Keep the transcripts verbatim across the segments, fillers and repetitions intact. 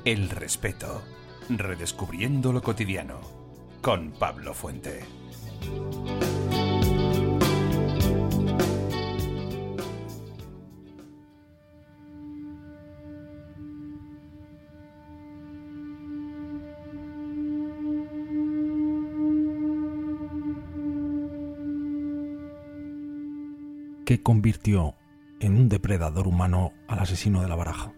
El respeto. Redescubriendo lo cotidiano. Con Pablo Fuente. ¿Qué convirtió en un depredador humano al asesino de La Baraja?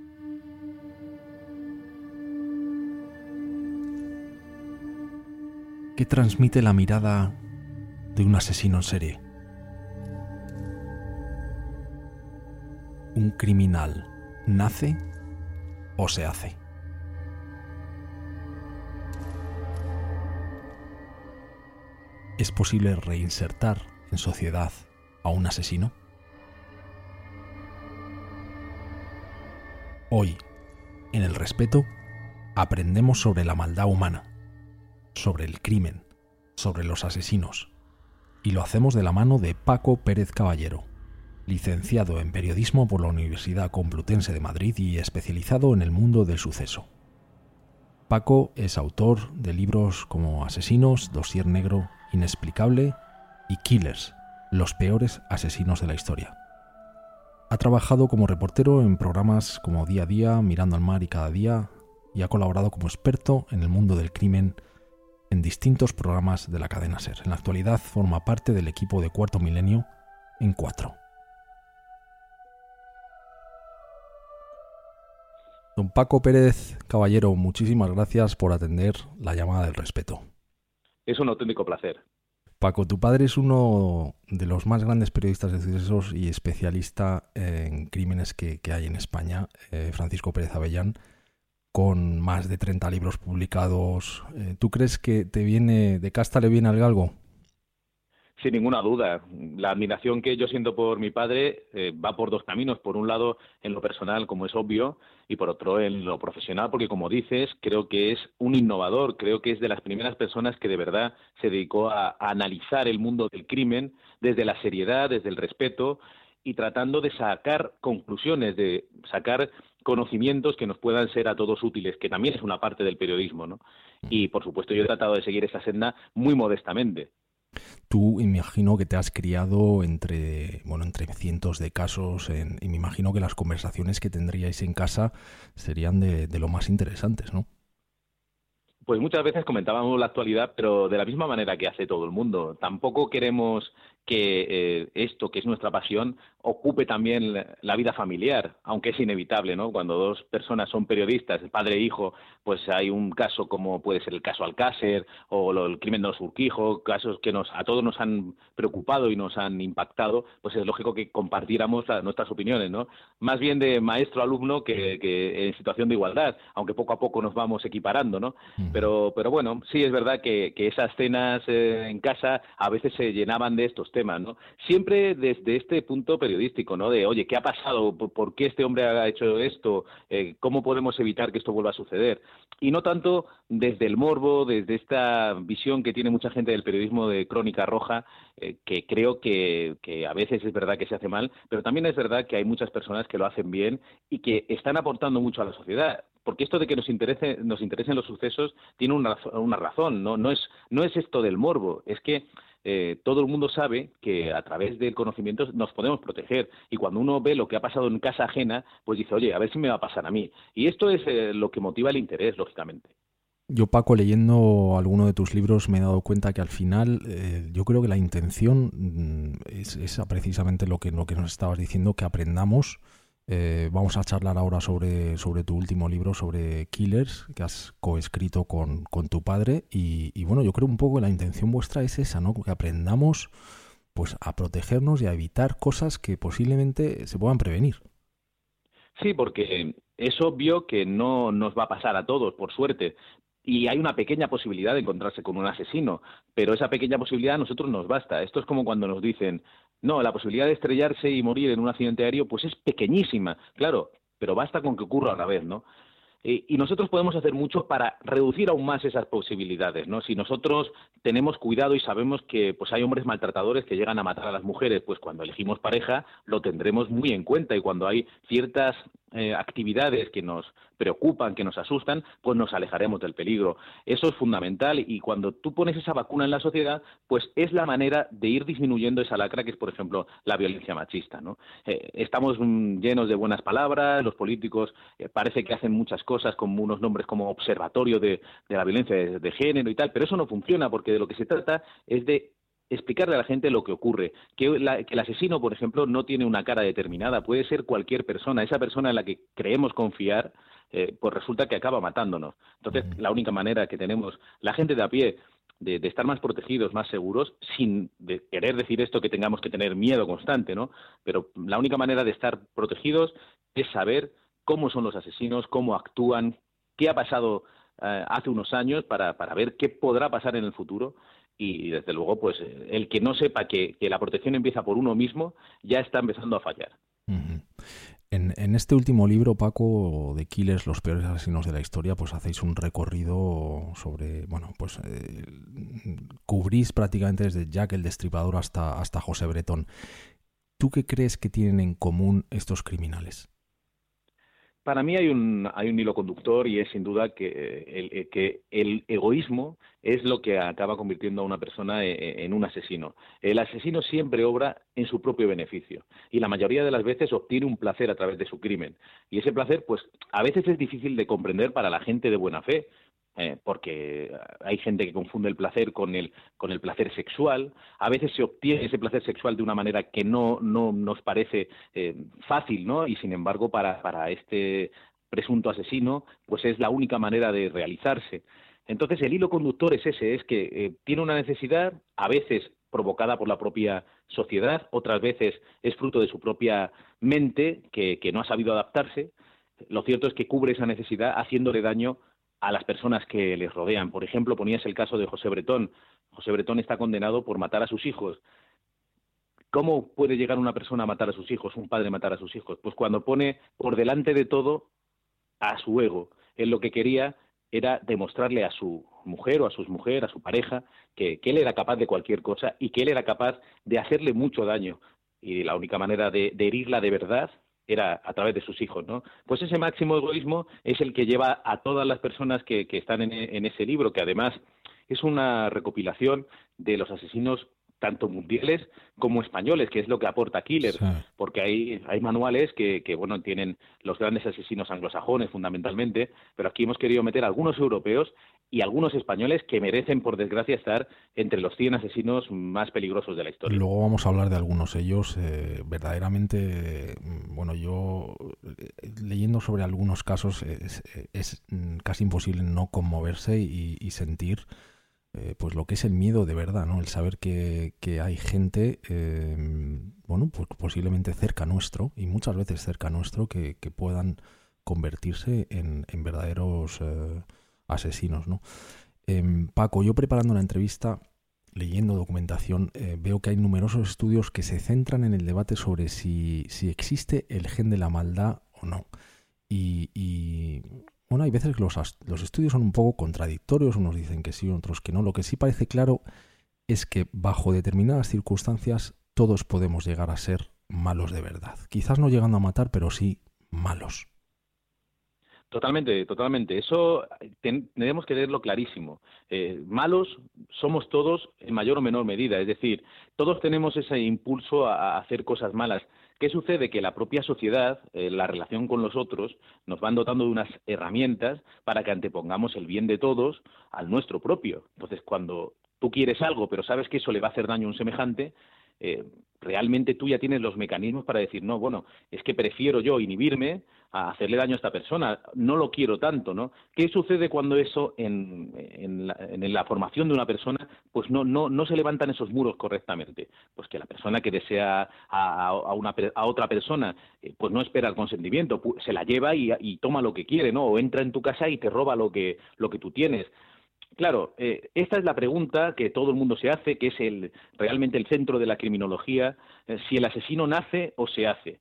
¿Qué transmite la mirada de un asesino en serie? ¿Un criminal nace o se hace? ¿Es posible reinsertar en sociedad a un asesino? Hoy, en El Respeto, aprendemos sobre la maldad humana, sobre el crimen, sobre los asesinos, y lo hacemos de la mano de Paco Pérez Caballero, licenciado en Periodismo por la Universidad Complutense de Madrid y especializado en el mundo del suceso. Paco es autor de libros como Asesinos, Dossier Negro, Inexplicable y Killers, los peores asesinos de la historia. Ha trabajado como reportero en programas como Día a Día, Mirando al Mar y Cada Día, y ha colaborado como experto en el mundo del crimen en distintos programas de la cadena SER. En la actualidad forma parte del equipo de Cuarto Milenio en Cuatro. Don Paco Pérez Caballero, muchísimas gracias por atender la llamada del respeto. Es un auténtico placer. Paco, tu padre es uno de los más grandes periodistas de sucesos y especialista en crímenes que, que hay en España, eh, Francisco Pérez Avellán, con más de treinta libros publicados. Eh, ¿Tú crees que te viene de casta le viene al galgo? Sin ninguna duda. La admiración que yo siento por mi padre eh, va por dos caminos. Por un lado, en lo personal, como es obvio, y por otro, en lo profesional, porque como dices, creo que es un innovador. Creo que es de las primeras personas que de verdad se dedicó a, a analizar el mundo del crimen desde la seriedad, desde el respeto, y tratando de sacar conclusiones, de sacar conocimientos que nos puedan ser a todos útiles, que también es una parte del periodismo, ¿no? Y, por supuesto, yo he tratado de seguir esa senda muy modestamente. Tú imagino que te has criado entre, bueno, entre cientos de casos en, y me imagino que las conversaciones que tendríais en casa serían de, de lo más interesantes, ¿no? Pues muchas veces comentábamos la actualidad, pero de la misma manera que hace todo el mundo. Tampoco queremos que eh, esto, que es nuestra pasión, ocupe también la, la vida familiar, aunque es inevitable, ¿no? Cuando dos personas son periodistas, padre e hijo, pues hay un caso como puede ser el caso Alcácer o lo, el crimen de los Urquijo, casos que nos a todos nos han preocupado y nos han impactado, pues es lógico que compartiéramos la, nuestras opiniones, ¿no? Más bien de maestro-alumno que, que en situación de igualdad, aunque poco a poco nos vamos equiparando, ¿no? Pero, pero bueno, sí es verdad que, que esas cenas eh, en casa a veces se llenaban de estos temas, ¿no? Siempre desde este punto periodístico, ¿no? De, oye, ¿qué ha pasado? ¿Por, por qué este hombre ha hecho esto? Eh, ¿Cómo podemos evitar que esto vuelva a suceder? Y no tanto desde el morbo, desde esta visión que tiene mucha gente del periodismo de crónica roja, eh, que creo que, que a veces es verdad que se hace mal, pero también es verdad que hay muchas personas que lo hacen bien y que están aportando mucho a la sociedad. Porque esto de que nos interese, nos interesen los sucesos tiene una, una razón, ¿no? No es, no es esto del morbo, es que eh, todo el mundo sabe que a través del conocimiento nos podemos proteger. Y cuando uno ve lo que ha pasado en casa ajena, pues dice, oye, a ver si me va a pasar a mí. Y esto es eh, lo que motiva el interés, lógicamente. Yo, Paco, leyendo alguno de tus libros me he dado cuenta que al final eh, yo creo que la intención mm, es, es precisamente lo que, lo que nos estabas diciendo, que aprendamos. Eh, vamos a charlar ahora sobre, sobre tu último libro, sobre Killers, que has coescrito con, con tu padre. Y, y bueno, yo creo un poco que la intención vuestra es esa, ¿no? Que aprendamos pues a protegernos y a evitar cosas que posiblemente se puedan prevenir. Sí, porque es obvio que no nos va a pasar a todos, por suerte. Y hay una pequeña posibilidad de encontrarse con un asesino, pero esa pequeña posibilidad a nosotros nos basta. Esto es como cuando nos dicen, no, la posibilidad de estrellarse y morir en un accidente aéreo pues es pequeñísima, claro, pero basta con que ocurra a la vez, ¿no? Eh, y nosotros podemos hacer mucho para reducir aún más esas posibilidades, ¿no? Si nosotros tenemos cuidado y sabemos que pues hay hombres maltratadores que llegan a matar a las mujeres, pues cuando elegimos pareja lo tendremos muy en cuenta, y cuando hay ciertas eh, actividades que nos preocupan, que nos asustan, pues nos alejaremos del peligro. Eso es fundamental, y cuando tú pones esa vacuna en la sociedad, pues es la manera de ir disminuyendo esa lacra que es, por ejemplo, la violencia machista, ¿no? Eh, estamos mm, llenos de buenas palabras, los políticos eh, parece que hacen muchas cosas con unos nombres como observatorio de, de la violencia de, de género y tal, pero eso no funciona, porque de lo que se trata es de explicarle a la gente lo que ocurre, que, la, que el asesino, por ejemplo, no tiene una cara determinada, puede ser cualquier persona, esa persona en la que creemos confiar, eh, pues resulta que acaba matándonos. Entonces, la única manera que tenemos la gente de a pie de, de estar más protegidos, más seguros, sin de querer decir esto que tengamos que tener miedo constante, ¿no? Pero la única manera de estar protegidos es saber cómo son los asesinos, cómo actúan, qué ha pasado eh, hace unos años para, para ver qué podrá pasar en el futuro. Y desde luego, pues el que no sepa que, que la protección empieza por uno mismo ya está empezando a fallar. Uh-huh. En, en este último libro, Paco, de Killers, los peores asesinos de la historia, pues hacéis un recorrido sobre, bueno, pues eh, cubrís prácticamente desde Jack el Destripador hasta, hasta José Bretón. ¿Tú qué crees que tienen en común estos criminales? Para mí hay un, hay un hilo conductor, y es sin duda que el, que el egoísmo es lo que acaba convirtiendo a una persona en un asesino. El asesino siempre obra en su propio beneficio, y la mayoría de las veces obtiene un placer a través de su crimen. Y ese placer, pues, a veces es difícil de comprender para la gente de buena fe, Eh, porque hay gente que confunde el placer con el con el placer sexual. A veces se obtiene ese placer sexual de una manera que no no nos parece eh, fácil, ¿no? Y sin embargo, para para este presunto asesino, pues es la única manera de realizarse. Entonces, el hilo conductor es ese, es que eh, tiene una necesidad, a veces provocada por la propia sociedad, otras veces es fruto de su propia mente, que, que no ha sabido adaptarse. Lo cierto es que cubre esa necesidad haciéndole daño a las personas que les rodean. Por ejemplo, ponías el caso de José Bretón. José Bretón está condenado por matar a sus hijos. ¿Cómo puede llegar una persona a matar a sus hijos, un padre matar a sus hijos? Pues cuando pone por delante de todo a su ego. Él lo que quería era demostrarle a su mujer o a sus mujeres, a su pareja, que, que él era capaz de cualquier cosa y que él era capaz de hacerle mucho daño. Y la única manera de, de herirla de verdad era a través de sus hijos, ¿no? Pues ese máximo egoísmo es el que lleva a todas las personas que, que están en, en ese libro, que además es una recopilación de los asesinos tanto mundiales como españoles, que es lo que aporta Killers, sí. Porque hay, hay manuales que, que, bueno, tienen los grandes asesinos anglosajones fundamentalmente, pero aquí hemos querido meter algunos europeos y algunos españoles que merecen, por desgracia, estar entre los cien asesinos más peligrosos de la historia. Luego vamos a hablar de algunos de ellos. Eh, verdaderamente, bueno, yo leyendo sobre algunos casos es, es casi imposible no conmoverse y, y sentir eh, pues lo que es el miedo de verdad, ¿no? El saber que, que hay gente, eh, bueno, pues posiblemente cerca nuestro, y muchas veces cerca nuestro, que, que puedan convertirse en, en verdaderos eh, asesinos, ¿no? Eh, Paco, yo preparando la entrevista, leyendo documentación, eh, veo que hay numerosos estudios que se centran en el debate sobre si, si existe el gen de la maldad o no. Y, y bueno, hay veces que los, los estudios son un poco contradictorios, unos dicen que sí, otros que no. Lo que sí parece claro es que bajo determinadas circunstancias todos podemos llegar a ser malos de verdad. Quizás no llegando a matar, pero sí malos. Totalmente, totalmente. Eso ten, tenemos que tenerlo clarísimo. Eh, malos somos todos en mayor o menor medida. Es decir, todos tenemos ese impulso a, a hacer cosas malas. ¿Qué sucede? Que la propia sociedad, eh, la relación con los otros, nos van dotando de unas herramientas para que antepongamos el bien de todos al nuestro propio. Entonces, cuando tú quieres algo, pero sabes que eso le va a hacer daño a un semejante, eh, realmente tú ya tienes los mecanismos para decir, no, bueno, es que prefiero yo inhibirme a hacerle daño a esta persona, no lo quiero tanto, ¿no? ¿Qué sucede cuando eso en, en, la, en la formación de una persona, pues no, no, no se levantan esos muros correctamente? Pues que la persona que desea a, a, una, a otra persona, eh, pues no espera el consentimiento, se la lleva y, y toma lo que quiere, ¿no? O entra en tu casa y te roba lo que, lo que tú tienes. Claro, eh, esta es la pregunta que todo el mundo se hace, que es el realmente el centro de la criminología, eh, si el asesino nace o se hace.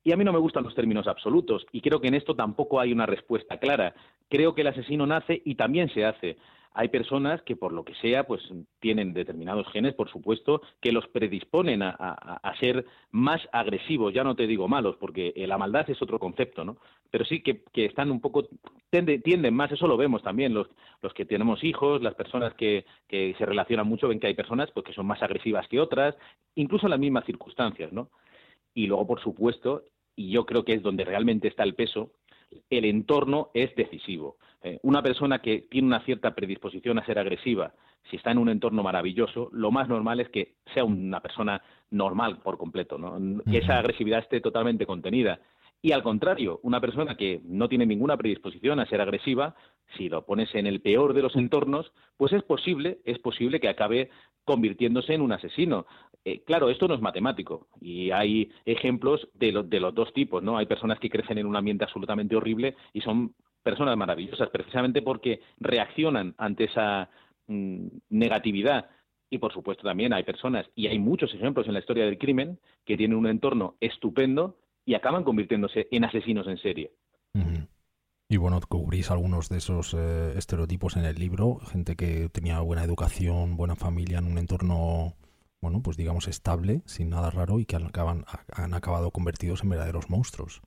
Y a mí no me gustan los términos absolutos, y creo que en esto tampoco hay una respuesta clara. Creo que el asesino nace y también se hace. Hay personas que, por lo que sea, pues tienen determinados genes, por supuesto, que los predisponen a, a, a ser más agresivos. Ya no te digo malos, porque la maldad es otro concepto, ¿no? Pero sí que, que están un poco, tienden, tienden más, eso lo vemos también, los, los que tenemos hijos, las personas que, que se relacionan mucho, ven que hay personas pues, que son más agresivas que otras, incluso en las mismas circunstancias, ¿no? Y luego, por supuesto, y yo creo que es donde realmente está el peso, el entorno es decisivo. Eh, una persona que tiene una cierta predisposición a ser agresiva, si está en un entorno maravilloso, lo más normal es que sea una persona normal por completo, ¿no? Que esa agresividad esté totalmente contenida. Y al contrario, una persona que no tiene ninguna predisposición a ser agresiva, si lo pones en el peor de los entornos, pues es posible, es posible que acabe convirtiéndose en un asesino. Eh, claro, esto no es matemático y hay ejemplos de, lo, de los dos tipos, ¿no? Hay personas que crecen en un ambiente absolutamente horrible y son personas maravillosas precisamente porque reaccionan ante esa mmm, negatividad. Y, por supuesto, también hay personas, y hay muchos ejemplos en la historia del crimen, que tienen un entorno estupendo y acaban convirtiéndose en asesinos en serie. Uh-huh. Y bueno, cubrís algunos de esos eh, estereotipos en el libro, gente que tenía buena educación, buena familia, en un entorno, bueno, pues digamos estable, sin nada raro, y que acaban, han acabado convertidos en verdaderos monstruos.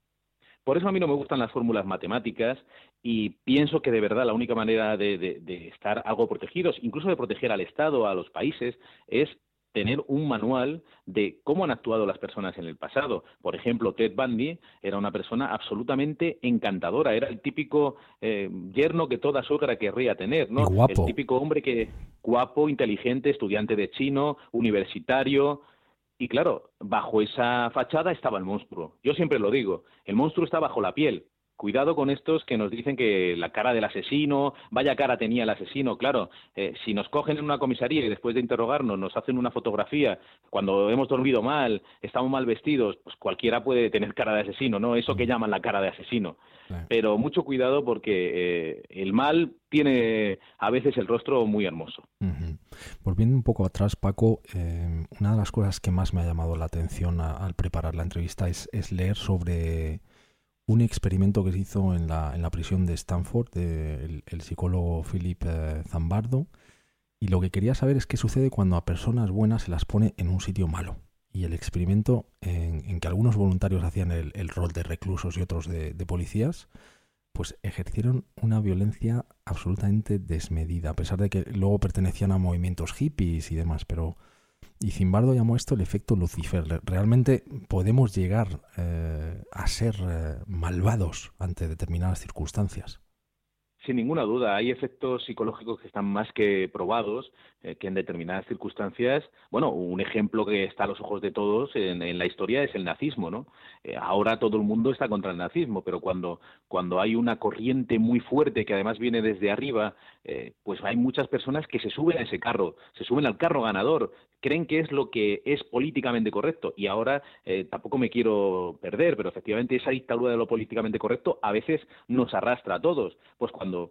Por eso a mí no me gustan las fórmulas matemáticas y pienso que de verdad la única manera de, de, de estar algo protegidos, incluso de proteger al Estado, a los países, es tener un manual de cómo han actuado las personas en el pasado. Por ejemplo, Ted Bundy era una persona absolutamente encantadora, era el típico eh, yerno que toda suegra querría tener, ¿no? Y guapo. El típico hombre que guapo, inteligente, estudiante de chino, universitario. Y claro, bajo esa fachada estaba el monstruo. Yo siempre lo digo, el monstruo está bajo la piel. Cuidado con estos que nos dicen que la cara del asesino, vaya cara tenía el asesino. Claro, eh, si nos cogen en una comisaría y después de interrogarnos nos hacen una fotografía, cuando hemos dormido mal, estamos mal vestidos, pues cualquiera puede tener cara de asesino, ¿no? Eso que llaman la cara de asesino. Claro. Pero mucho cuidado porque eh, el mal tiene a veces el rostro muy hermoso. Uh-huh. Volviendo un poco atrás, Paco, eh, una de las cosas que más me ha llamado la atención a, al preparar la entrevista es, es leer sobre un experimento que se hizo en la, en la prisión de Stanford, de, el, el psicólogo Philip eh, Zimbardo, y lo que quería saber es qué sucede cuando a personas buenas se las pone en un sitio malo. Y el experimento en, en que algunos voluntarios hacían el, el rol de reclusos y otros de, de policías, pues ejercieron una violencia absolutamente desmedida, a pesar de que luego pertenecían a movimientos hippies y demás, pero... Y Zimbardo llamó esto el efecto Lucifer. ¿Realmente podemos llegar eh, a ser eh, malvados ante determinadas circunstancias? Sin ninguna duda, hay efectos psicológicos que están más que probados, eh, que en determinadas circunstancias, bueno, un ejemplo que está a los ojos de todos en, en la historia es el nazismo, ¿no? Eh, ahora todo el mundo está contra el nazismo, pero cuando, cuando hay una corriente muy fuerte que además viene desde arriba, eh, pues hay muchas personas que se suben a ese carro, se suben al carro ganador, creen que es lo que es políticamente correcto. Y ahora eh, tampoco me quiero perder, pero efectivamente esa dictadura de lo políticamente correcto a veces nos arrastra a todos. Pues cuando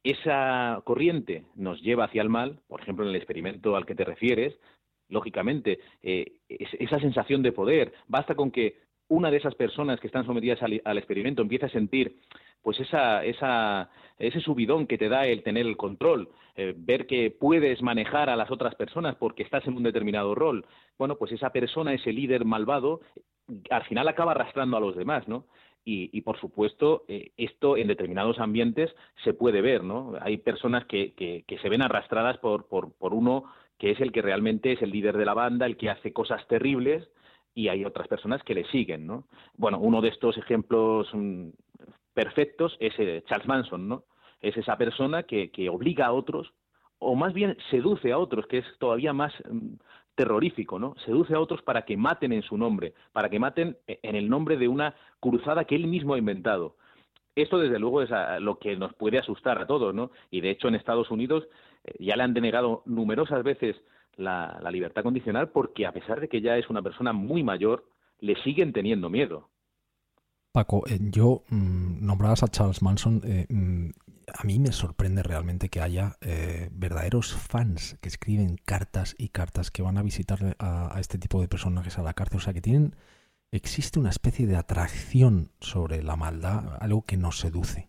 esa corriente nos lleva hacia el mal, por ejemplo en el experimento al que te refieres, lógicamente eh, esa sensación de poder, basta con que una de esas personas que están sometidas al, al experimento empiece a sentir pues esa, esa, ese subidón que te da el tener el control, eh, ver que puedes manejar a las otras personas porque estás en un determinado rol. Bueno, pues esa persona, ese líder malvado, al final acaba arrastrando a los demás, ¿no? Y, y por supuesto, eh, esto en determinados ambientes se puede ver, ¿no? Hay personas que, que, que se ven arrastradas por, por, por uno que es el que realmente es el líder de la banda, el que hace cosas terribles, y hay otras personas que le siguen, ¿no? Bueno, uno de estos ejemplos mmm, perfectos es eh, Charles Manson, ¿no? Es esa persona que, que obliga a otros, o más bien seduce a otros, que es todavía más mmm, terrorífico, ¿no? Seduce a otros para que maten en su nombre, para que maten en el nombre de una cruzada que él mismo ha inventado. Esto, desde luego, es a lo que nos puede asustar a todos, ¿no? Y, de hecho, en Estados Unidos eh, ya le han denegado numerosas veces la, la libertad condicional porque, a pesar de que ya es una persona muy mayor, le siguen teniendo miedo. Paco, eh, yo mmm, nombrabas a Charles Manson. Eh, mmm, a mí me sorprende realmente que haya eh, verdaderos fans que escriben cartas y cartas que van a visitar a, a este tipo de personajes a la cárcel. O sea, que tienen existe una especie de atracción sobre la maldad, algo que nos seduce.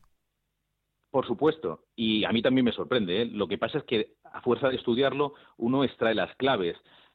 Por supuesto, y a mí también me sorprende, ¿eh? Lo que pasa es que a fuerza de estudiarlo uno extrae las claves.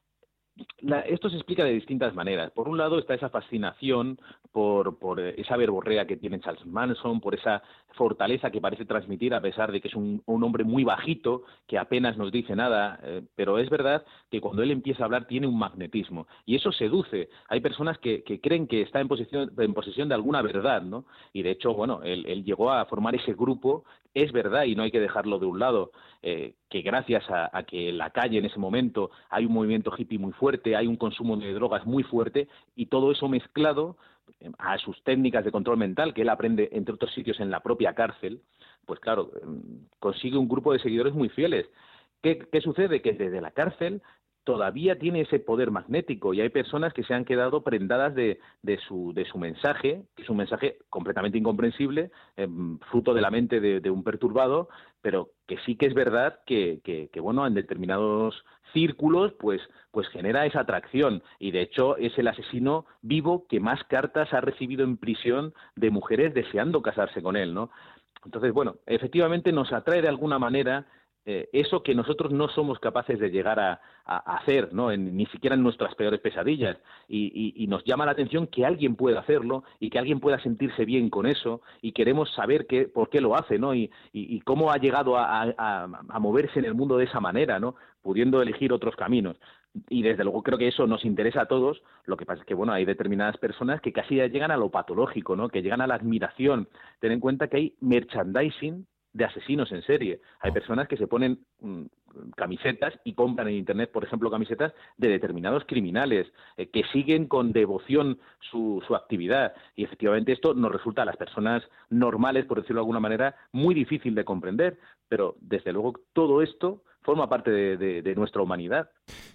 La, esto se explica de distintas maneras. Por un lado está esa fascinación por, por esa verborrea que tiene Charles Manson, por esa fortaleza que parece transmitir a pesar de que es un, un hombre muy bajito, que apenas nos dice nada, eh, pero es verdad que cuando él empieza a hablar tiene un magnetismo y eso seduce. Hay personas que, que creen que está en posesión, en posesión de alguna verdad, ¿no? Y de hecho, bueno, él, él llegó a formar ese grupo, es verdad y no hay que dejarlo de un lado. Eh, que gracias a, a que en la calle en ese momento hay un movimiento hippie muy fuerte, hay un consumo de drogas muy fuerte y todo eso mezclado eh, a sus técnicas de control mental que él aprende entre otros sitios en la propia cárcel, pues claro, eh, consigue un grupo de seguidores muy fieles. ¿Qué, qué sucede? Que desde la cárcel todavía tiene ese poder magnético y hay personas que se han quedado prendadas de, de, su, de su mensaje, que es un mensaje completamente incomprensible, eh, fruto de la mente de, de un perturbado, pero que sí que es verdad que, que, que bueno, en determinados círculos pues, pues genera esa atracción y de hecho es el asesino vivo que más cartas ha recibido en prisión de mujeres deseando casarse con él, ¿no? Entonces, bueno, efectivamente nos atrae de alguna manera Eh, eso que nosotros no somos capaces de llegar a, a, a hacer, ¿no? En, ni siquiera en nuestras peores pesadillas. Y, y, y nos llama la atención que alguien pueda hacerlo y que alguien pueda sentirse bien con eso y queremos saber qué, por qué lo hace, ¿no? Y, y, y cómo ha llegado a, a, a moverse en el mundo de esa manera, ¿no? Pudiendo elegir otros caminos. Y desde luego creo que eso nos interesa a todos. Lo que pasa es que, bueno, hay determinadas personas que casi ya llegan a lo patológico, ¿no? Que llegan a la admiración. Ten en cuenta que hay merchandising de asesinos en serie. Hay personas que se ponen mmm, camisetas y compran en Internet, por ejemplo, camisetas de determinados criminales, eh, que siguen con devoción su, su actividad. Y efectivamente esto nos resulta a las personas normales, por decirlo de alguna manera, muy difícil de comprender. Pero, desde luego, todo esto forma parte de, de, de nuestra humanidad.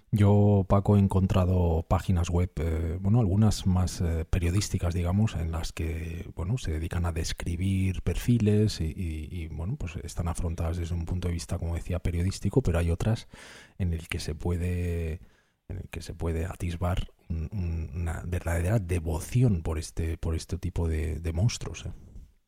Yo, Paco, he encontrado páginas web, eh, bueno, algunas más eh, periodísticas, digamos, en las que, bueno, se dedican a describir perfiles y, y, y, bueno, pues están afrontadas desde un punto de vista, como decía, periodístico, pero hay otras en el que se puede, en el que se puede atisbar un, un, una verdadera devoción por este, por este tipo de, de monstruos, ¿eh?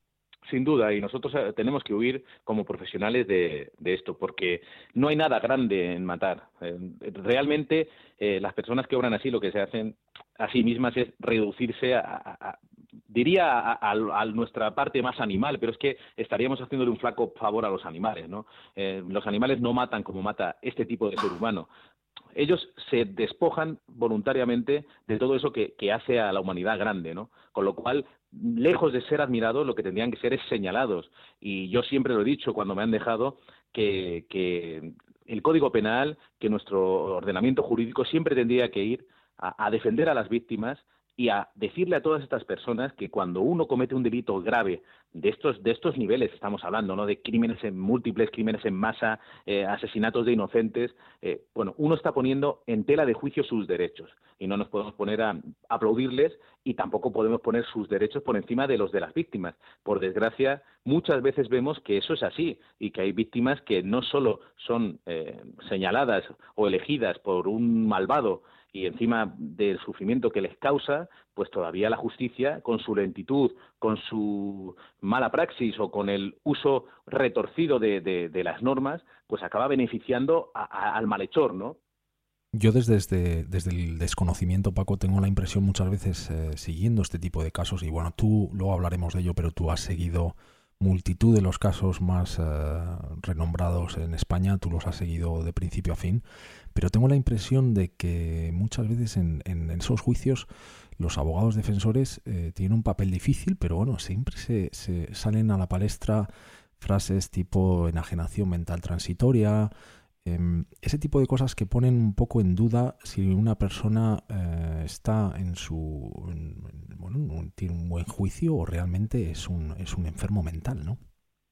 Sin duda, y nosotros tenemos que huir como profesionales de, de esto, porque no hay nada grande en matar. Eh, realmente eh, las personas que obran así lo que se hacen a sí mismas es reducirse a, a, a diría a, a, a nuestra parte más animal, pero es que estaríamos haciéndole un flaco favor a los animales, ¿no? Eh, los animales no matan como mata este tipo de ser humano. Ellos se despojan voluntariamente de todo eso que, que hace a la humanidad grande, ¿no? Con lo cual, lejos de ser admirados, lo que tendrían que ser es señalados. Y yo siempre lo he dicho cuando me han dejado que, que el Código Penal, que nuestro ordenamiento jurídico siempre tendría que ir a, a defender a las víctimas y a decirle a todas estas personas que cuando uno comete un delito grave de estos de estos niveles, estamos hablando, ¿no? De crímenes en múltiples, crímenes en masa, eh, asesinatos de inocentes, eh, bueno, uno está poniendo en tela de juicio sus derechos y no nos podemos poner a aplaudirles y tampoco podemos poner sus derechos por encima de los de las víctimas. Por desgracia, muchas veces vemos que eso es así y que hay víctimas que no solo son eh, señaladas o elegidas por un malvado y encima del sufrimiento que les causa, pues todavía la justicia, con su lentitud, con su mala praxis o con el uso retorcido de, de, de las normas, pues acaba beneficiando a, a, al malhechor, ¿no? Yo desde, desde, desde el desconocimiento, Paco, tengo la impresión muchas veces eh, siguiendo este tipo de casos, y bueno, tú, luego hablaremos de ello, pero tú has seguido multitud de los casos más eh, renombrados en España, tú los has seguido de principio a fin, pero tengo la impresión de que muchas veces en, en, en esos juicios los abogados defensores eh, tienen un papel difícil, pero bueno, siempre se, se salen a la palestra frases tipo enajenación mental transitoria, eh, ese tipo de cosas que ponen un poco en duda si una persona eh, está en su, en, bueno, tiene un buen juicio o realmente es un, es un enfermo mental, ¿no?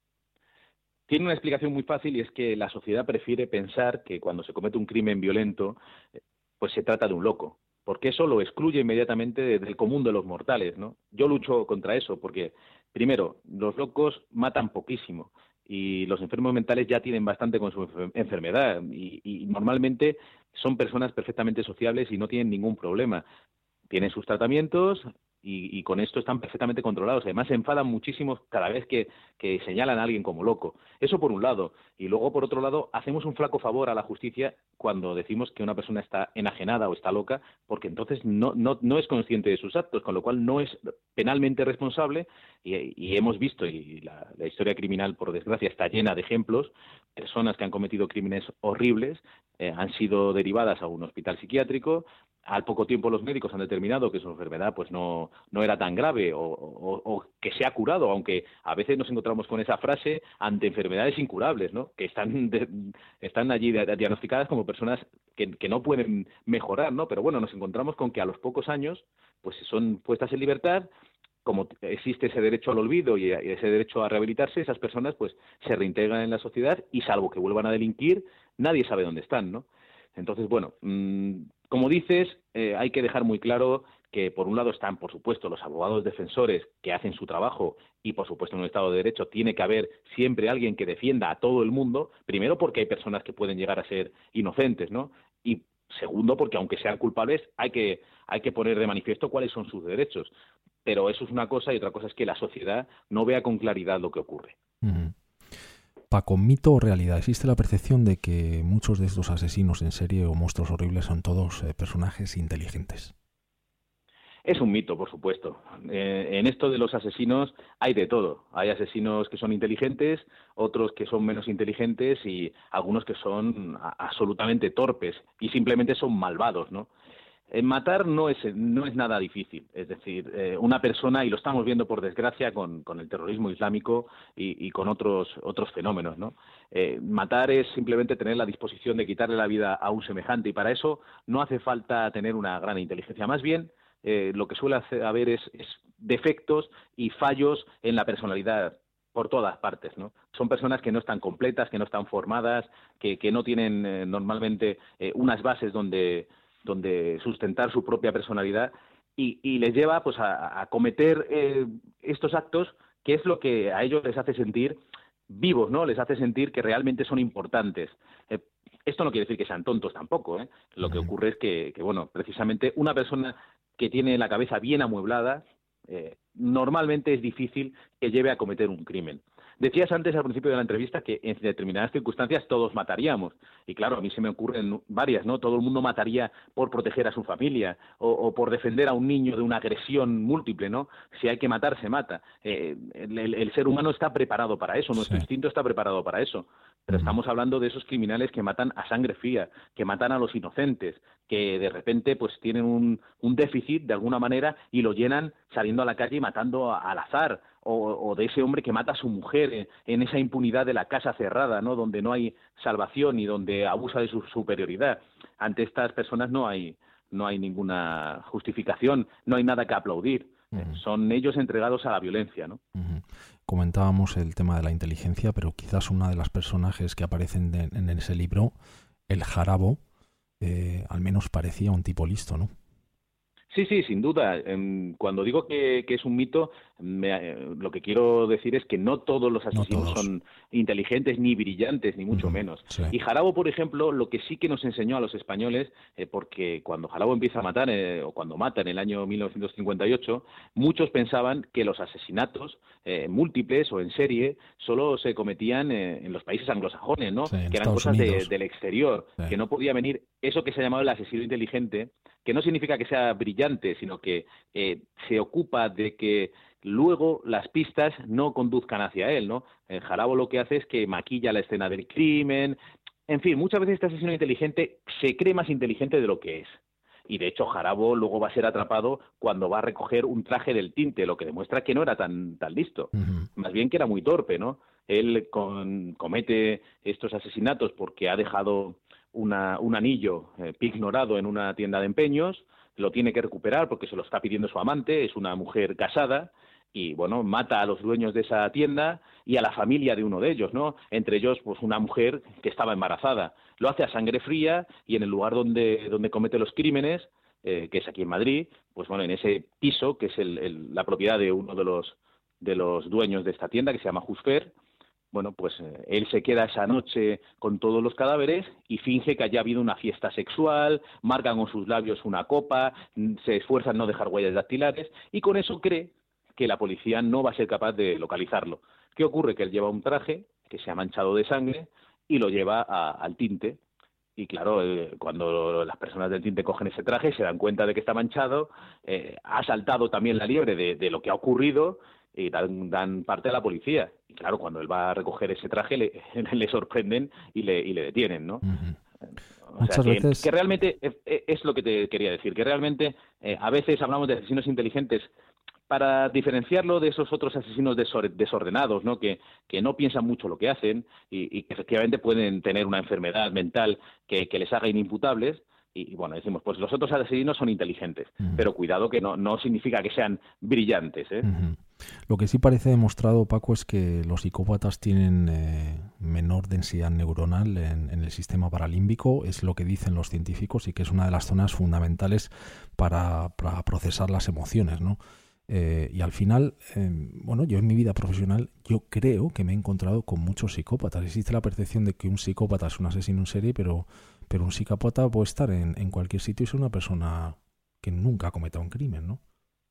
Tiene una explicación muy fácil y es que la sociedad prefiere pensar que cuando se comete un crimen violento, pues se trata de un loco, porque eso lo excluye inmediatamente del común de los mortales, ¿no? Yo lucho contra eso porque, primero, los locos matan poquísimo y los enfermos mentales ya tienen bastante con su enfermedad y, y normalmente son personas perfectamente sociables y no tienen ningún problema. tienen sus tratamientos y, y con esto están perfectamente controlados. Además, se enfadan muchísimo cada vez que, que señalan a alguien como loco. Eso por un lado. Y luego, por otro lado, hacemos un flaco favor a la justicia cuando decimos que una persona está enajenada o está loca, porque entonces no, no, no es consciente de sus actos, con lo cual no es penalmente responsable. Y, y hemos visto, y la, la historia criminal, por desgracia, está llena de ejemplos, personas que han cometido crímenes horribles, eh, han sido derivadas a un hospital psiquiátrico. Al poco tiempo los médicos han determinado que su enfermedad pues no, no era tan grave o, o, o que se ha curado, aunque a veces nos encontramos con esa frase ante enfermedades incurables, ¿no? Que están, de, están allí diagnosticadas como personas que, que no pueden mejorar, ¿no? Pero bueno, nos encontramos con que a los pocos años pues son puestas en libertad. Como existe ese derecho al olvido y ese derecho a rehabilitarse, esas personas pues se reintegran en la sociedad y salvo que vuelvan a delinquir, nadie sabe dónde están, ¿no? Entonces, bueno, mmm, como dices, eh, hay que dejar muy claro que por un lado están, por supuesto, los abogados defensores que hacen su trabajo y, por supuesto, en un Estado de Derecho tiene que haber siempre alguien que defienda a todo el mundo, primero porque hay personas que pueden llegar a ser inocentes, ¿no? Y segundo porque, aunque sean culpables, hay que, hay que poner de manifiesto cuáles son sus derechos. Pero eso es una cosa y otra cosa es que la sociedad no vea con claridad lo que ocurre. Uh-huh. Paco, ¿mito o realidad? ¿Existe la percepción de que muchos de estos asesinos en serie o monstruos horribles son todos eh, personajes inteligentes? Es un mito, por supuesto. Eh, en esto de los asesinos hay de todo. Hay asesinos que son inteligentes, otros que son menos inteligentes y algunos que son a- absolutamente torpes y simplemente son malvados, ¿no? Eh, matar no es, no es nada difícil. Es decir, eh, una persona, y lo estamos viendo por desgracia con, con el terrorismo islámico y, y con otros, otros fenómenos, ¿no? Eh, matar es simplemente tener la disposición de quitarle la vida a un semejante y para eso no hace falta tener una gran inteligencia. Más bien, eh, lo que suele hacer, haber es, es defectos y fallos en la personalidad por todas partes, ¿no? Son personas que no están completas, que no están formadas, que, que no tienen eh, normalmente eh, unas bases donde donde sustentar su propia personalidad y, y les lleva pues a, a cometer eh, estos actos que es lo que a ellos les hace sentir vivos, ¿no? Les hace sentir que realmente son importantes. Eh, esto no quiere decir que sean tontos tampoco, ¿eh? Lo que ocurre es que, que, bueno, precisamente una persona que tiene la cabeza bien amueblada, eh, normalmente es difícil que lleve a cometer un crimen. Decías antes al principio de la entrevista que en determinadas circunstancias todos mataríamos. Y claro, a mí se me ocurren varias, ¿no? Todo el mundo mataría por proteger a su familia o, o por defender a un niño de una agresión múltiple, ¿no? Si hay que matar, se mata. Eh, el, el, el ser humano está preparado para eso, nuestro Sí. instinto está preparado para eso. Pero Ujú. estamos hablando de esos criminales que matan a sangre fría, que matan a los inocentes, que de repente pues tienen un, un déficit de alguna manera y lo llenan saliendo a la calle y matando a, al azar. O, o de ese hombre que mata a su mujer en, en esa impunidad de la casa cerrada, ¿no? Donde no hay salvación y donde abusa de su superioridad. Ante estas personas no hay no hay ninguna justificación, no hay nada que aplaudir. Uh-huh. Son ellos entregados a la violencia, ¿no? Uh-huh. Comentábamos el tema de la inteligencia, pero quizás una de las personajes que aparecen de, en ese libro, el Jarabo, eh, al menos parecía un tipo listo, ¿no? Sí, sí, sin duda. Cuando digo que, que es un mito, me, lo que quiero decir es que no todos los asesinos no todos. son inteligentes ni brillantes, ni mucho Uh-huh. menos. Sí. Y Jarabo, por ejemplo, lo que sí que nos enseñó a los españoles, eh, porque cuando Jarabo empieza a matar, eh, o cuando mata en el año mil novecientos cincuenta y ocho, muchos pensaban que los asesinatos eh, múltiples o en serie solo se cometían eh, en los países anglosajones, ¿no? Sí, en que eran Estados cosas de, Unidos. del exterior, Sí. que no podía venir eso que se ha llamado el asesino inteligente, que no significa que sea brillante, sino que eh, se ocupa de que luego las pistas no conduzcan hacia él, ¿no? El Jarabo lo que hace es que maquilla la escena del crimen. En fin, muchas veces este asesino inteligente se cree más inteligente de lo que es. Y de hecho Jarabo luego va a ser atrapado cuando va a recoger un traje del tinte, lo que demuestra que no era tan, tan listo. Uh-huh. Más bien que era muy torpe, ¿no? Él con, comete estos asesinatos porque ha dejado una, un anillo eh, pignorado en una tienda de empeños, lo tiene que recuperar porque se lo está pidiendo su amante, es una mujer casada, y bueno, mata a los dueños de esa tienda y a la familia de uno de ellos, ¿no? Entre ellos, pues una mujer que estaba embarazada. Lo hace a sangre fría y en el lugar donde, donde comete los crímenes, eh, que es aquí en Madrid, pues bueno, en ese piso, que es el, el, la propiedad de uno de los, de los dueños de esta tienda, que se llama Jusfer, bueno, pues eh, él se queda esa noche con todos los cadáveres y finge que haya habido una fiesta sexual, marcan con sus labios una copa, se esfuerza en no dejar huellas dactilares y con eso cree que la policía no va a ser capaz de localizarlo. ¿Qué ocurre? Que él lleva un traje que se ha manchado de sangre y lo lleva a, al tinte. Y claro, eh, cuando las personas del tinte cogen ese traje se dan cuenta de que está manchado, eh, ha saltado también la liebre de, de lo que ha ocurrido y dan, dan parte a la policía. Y claro, cuando él va a recoger ese traje le, le sorprenden y le, y le detienen, ¿no? Uh-huh. O Muchas sea, que, veces... que realmente es, es lo que te quería decir, que realmente eh, a veces hablamos de asesinos inteligentes para diferenciarlo de esos otros asesinos desordenados, ¿no? Que, que no piensan mucho lo que hacen y, y que efectivamente pueden tener una enfermedad mental que, que les haga inimputables. Y, y bueno, decimos, pues los otros asesinos son inteligentes, uh-huh. pero cuidado que no, no significa que sean brillantes, ¿eh? Uh-huh. Lo que sí parece demostrado, Paco, es que los psicópatas tienen eh, menor densidad neuronal en, en el sistema paralímbico, es lo que dicen los científicos, y que es una de las zonas fundamentales para, para procesar las emociones, ¿no? Eh, y al final, eh, bueno, yo en mi vida profesional, yo creo que me he encontrado con muchos psicópatas. Existe la percepción de que un psicópata es un asesino en serie, pero, pero un psicópata puede estar en, en cualquier sitio y ser una persona que nunca ha cometido un crimen, ¿no?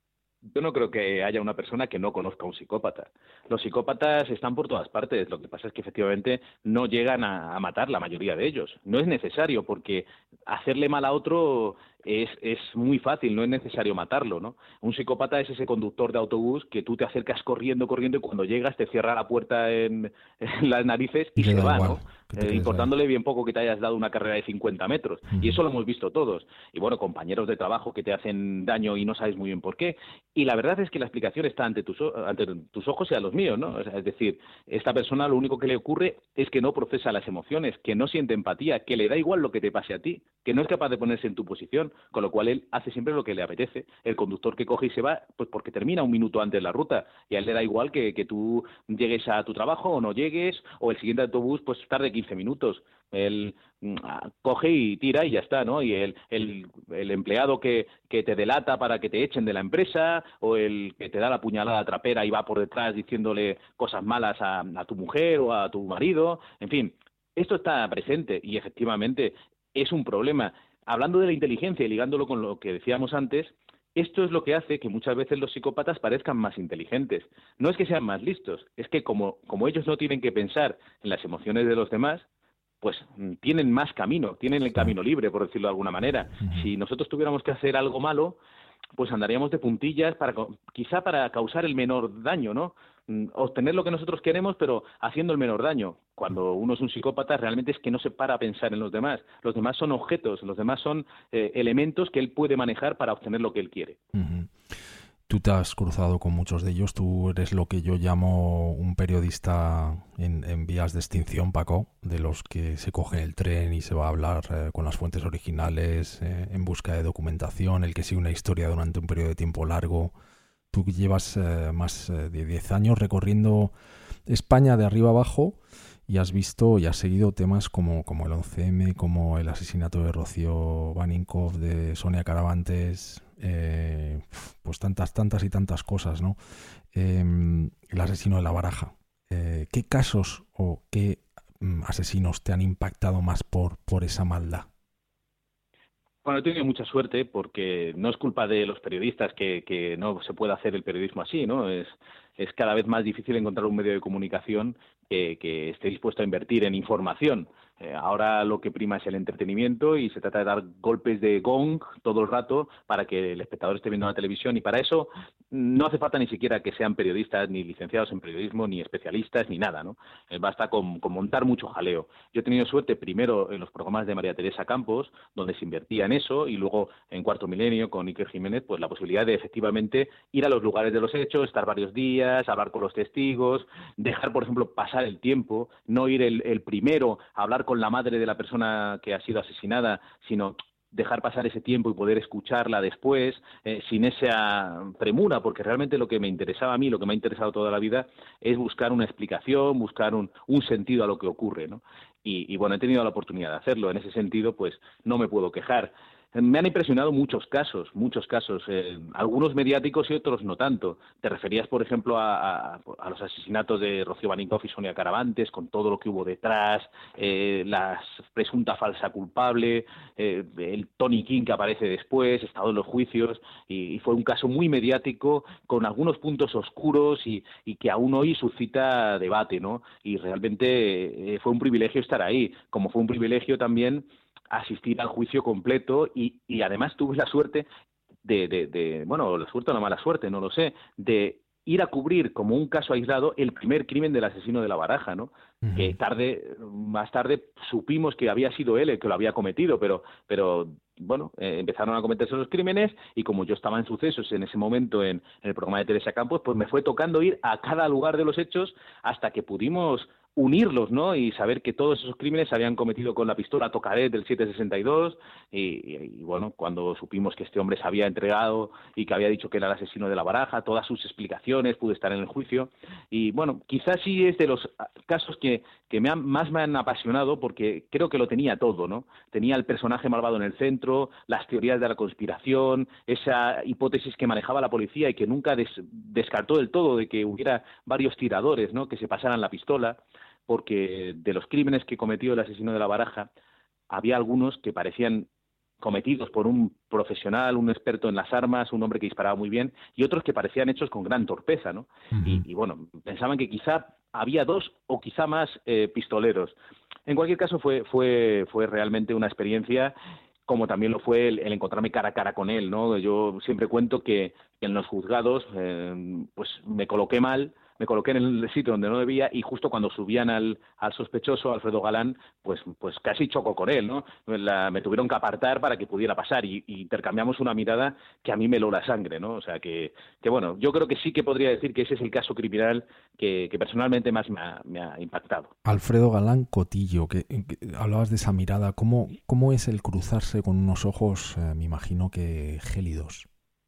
Yo no creo que haya una persona que no conozca a un psicópata. Los psicópatas están por todas partes. Lo que pasa es que efectivamente no llegan a, a matar la mayoría de ellos. No es necesario, porque hacerle mal a otro es, es muy fácil, no es necesario matarlo, ¿no? Un psicópata es ese conductor de autobús que tú te acercas corriendo, corriendo y cuando llegas te cierra la puerta en, en las narices y, y se va, igual, ¿no? Eh, importándole bien poco que te hayas dado una carrera de cincuenta metros. Uh-huh. Y eso lo hemos visto todos. Y bueno, compañeros de trabajo que te hacen daño y no sabes muy bien por qué. Y la verdad es que la explicación está ante tus, ante tus ojos y a los míos, ¿no? O sea, es decir, esta persona lo único que le ocurre es que no procesa las emociones, que no siente empatía, que le da igual lo que te pase a ti, que no es capaz de ponerse en tu posición, con lo cual él hace siempre lo que le apetece. El conductor que coge y se va, pues porque termina un minuto antes la ruta, y a él le da igual que, que tú llegues a tu trabajo o no llegues, o el siguiente autobús pues tarde quince minutos. Él mm, coge y tira y ya está, ¿no? Y el, el, el empleado que, que te delata para que te echen de la empresa, o el que te da la puñalada trapera y va por detrás diciéndole cosas malas a, a tu mujer o a tu marido, en fin, esto está presente y efectivamente es un problema. Hablando de la inteligencia y ligándolo con lo que decíamos antes, esto es lo que hace que muchas veces los psicópatas parezcan más inteligentes. No es que sean más listos, es que como, como ellos no tienen que pensar en las emociones de los demás, pues tienen más camino, tienen el camino libre, por decirlo de alguna manera. Uh-huh. Si nosotros tuviéramos que hacer algo malo, pues andaríamos de puntillas para quizá para causar el menor daño, ¿no? Obtener lo que nosotros queremos, pero haciendo el menor daño. Cuando uno es un psicópata, realmente es que no se para a pensar en los demás. Los demás son objetos, los demás son eh, elementos que él puede manejar para obtener lo que él quiere. Uh-huh. Tú te has cruzado con muchos de ellos. Tú eres lo que yo llamo un periodista en, en vías de extinción, Paco, de los que se coge el tren y se va a hablar eh, con las fuentes originales eh, en busca de documentación, el que sigue una historia durante un periodo de tiempo largo. Tú llevas eh, más eh, de diez años recorriendo España de arriba abajo y has visto y has seguido temas como, como el once eme, como el asesinato de Rocío Baninkoff, de Sonia Caravantes, eh, pues tantas, tantas y tantas cosas, ¿no? Eh, el asesino de La Baraja. Eh, ¿Qué casos o qué mm, asesinos te han impactado más por, por esa maldad? Bueno, he tenido mucha suerte porque no es culpa de los periodistas que, que no se pueda hacer el periodismo así, ¿no? Es, es cada vez más difícil encontrar un medio de comunicación que, que esté dispuesto a invertir en información. Eh, ahora lo que prima es el entretenimiento y se trata de dar golpes de gong todo el rato para que el espectador esté viendo la televisión, y para eso no hace falta ni siquiera que sean periodistas ni licenciados en periodismo ni especialistas ni nada, ¿no? Eh, basta con, con montar mucho jaleo. Yo he tenido suerte primero en los programas de María Teresa Campos, donde se invertía en eso, y luego en Cuarto Milenio con Iker Jiménez, pues la posibilidad de efectivamente ir a los lugares de los hechos, estar varios días, hablar con los testigos, dejar, por ejemplo, pasar el tiempo, no ir el, el primero a hablar con la madre de la persona que ha sido asesinada, sino dejar pasar ese tiempo y poder escucharla después, eh, sin esa premura, porque realmente lo que me interesaba a mí, lo que me ha interesado toda la vida, es buscar una explicación, buscar un, un sentido a lo que ocurre, ¿no? Y, y bueno, he tenido la oportunidad de hacerlo. En ese sentido, pues no me puedo quejar. me han impresionado muchos casos, muchos casos, eh, algunos mediáticos y otros no tanto. Te referías, por ejemplo, a, a, a los asesinatos de Rocío Baninkoff y Sonia Caravantes, con todo lo que hubo detrás, eh, la presunta falsa culpable, eh, el Tony King que aparece después, estado en los juicios, y, y fue un caso muy mediático, con algunos puntos oscuros y, y que aún hoy suscita debate, ¿no? Y realmente eh, fue un privilegio estar ahí, como fue un privilegio también asistir al juicio completo y, y además tuve la suerte de, de, de, bueno, la suerte o la mala suerte, no lo sé, de ir a cubrir como un caso aislado el primer crimen del asesino de La Baraja, ¿no? Uh-huh. Que tarde, más tarde supimos que había sido él el que lo había cometido, pero, pero bueno, eh, empezaron a cometerse los crímenes y como yo estaba en sucesos en ese momento en, en el programa de Teresa Campos, pues me fue tocando ir a cada lugar de los hechos hasta que pudimos unirlos, ¿no? Y saber que todos esos crímenes se habían cometido con la pistola Tokarev del siete sesenta y dos y, y, y bueno, cuando supimos que este hombre se había entregado y que había dicho que era el asesino de La Baraja, todas sus explicaciones, pude estar en el juicio y bueno, quizás sí es de los casos que, que me han, más me han apasionado porque creo que lo tenía todo, ¿no? Tenía el personaje malvado en el centro, las teorías de la conspiración, esa hipótesis que manejaba la policía y que nunca des, descartó del todo de que hubiera varios tiradores, ¿no? Que se pasaran la pistola, porque de los crímenes que cometió el asesino de La Baraja había algunos que parecían cometidos por un profesional, un experto en las armas, un hombre que disparaba muy bien, y otros que parecían hechos con gran torpeza, ¿no? Uh-huh. Y, y bueno, pensaban que quizá había dos o quizá más eh, pistoleros. En cualquier caso fue, fue, fue realmente una experiencia, como también lo fue el, el encontrarme cara a cara con él, ¿no? Yo siempre cuento que en los juzgados eh, pues me coloqué mal, me coloqué en el sitio donde no debía y justo cuando subían al, al sospechoso, Alfredo Galán, pues, pues casi chocó con él, ¿no? La, me tuvieron que apartar para que pudiera pasar y, y intercambiamos una mirada que a mí me heló la sangre, ¿no? O sea, que, que bueno, yo creo que sí que podría decir que ese es el caso criminal que, que personalmente más me ha, me ha impactado. Alfredo Galán Cotillo, que, que hablabas de esa mirada, ¿cómo, cómo es el cruzarse con unos ojos, eh, me imagino que gélidos?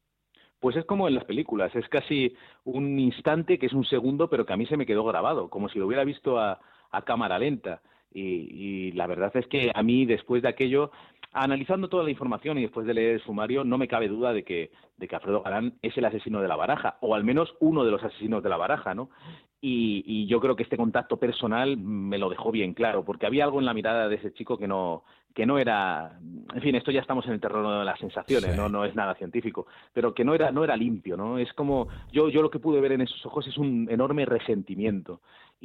Pues es como en las películas, es casi un instante que es un segundo, pero que a mí se me quedó grabado, como si lo hubiera visto a, a cámara lenta. Y, y la verdad es que a mí, después de aquello, analizando toda la información y después de leer el sumario, no me cabe duda de que, de que Alfredo Galán es el asesino de La Baraja, o al menos uno de los asesinos de La Baraja, ¿no? Y, y yo creo que este contacto personal me lo dejó bien claro, porque había algo en la mirada de ese chico que no que no era, en fin, esto ya estamos en el terreno de las sensaciones, sí. no no es nada científico, pero que no era no era limpio, ¿no? Es como yo yo lo que pude ver en esos ojos es un enorme resentimiento.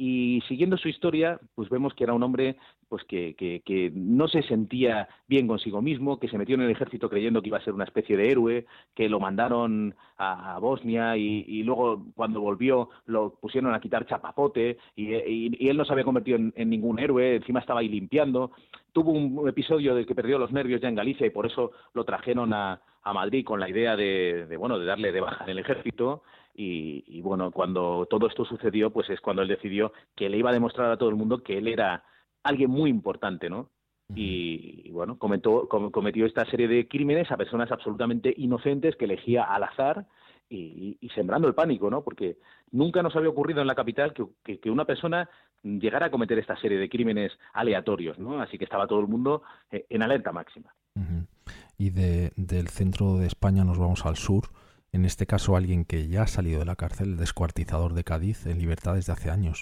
Y siguiendo su historia, pues vemos que era un hombre pues que, que, que no se sentía bien consigo mismo, que se metió en el ejército creyendo que iba a ser una especie de héroe, que lo mandaron a, a Bosnia y, y luego cuando volvió lo pusieron a quitar chapapote y, y, y él no se había convertido en, en ningún héroe, encima estaba ahí limpiando. Tuvo un episodio del que perdió los nervios ya en Galicia y por eso lo trajeron a, a Madrid con la idea de, de, bueno, de darle de baja en el ejército. Y, y bueno, cuando todo esto sucedió, pues es cuando él decidió que le iba a demostrar a todo el mundo que él era alguien muy importante, ¿no? Y, y bueno, cometió, cometió esta serie de crímenes a personas absolutamente inocentes que elegía al azar y, y sembrando el pánico, ¿no? Porque nunca nos había ocurrido en la capital que, que, que una persona llegara a cometer esta serie de crímenes aleatorios, ¿no? Así que estaba todo el mundo eh, en alerta máxima. Uh-huh. Y de, del centro de España nos vamos al sur. En este caso, alguien que ya ha salido de la cárcel, el descuartizador de Cádiz, en libertad desde hace años.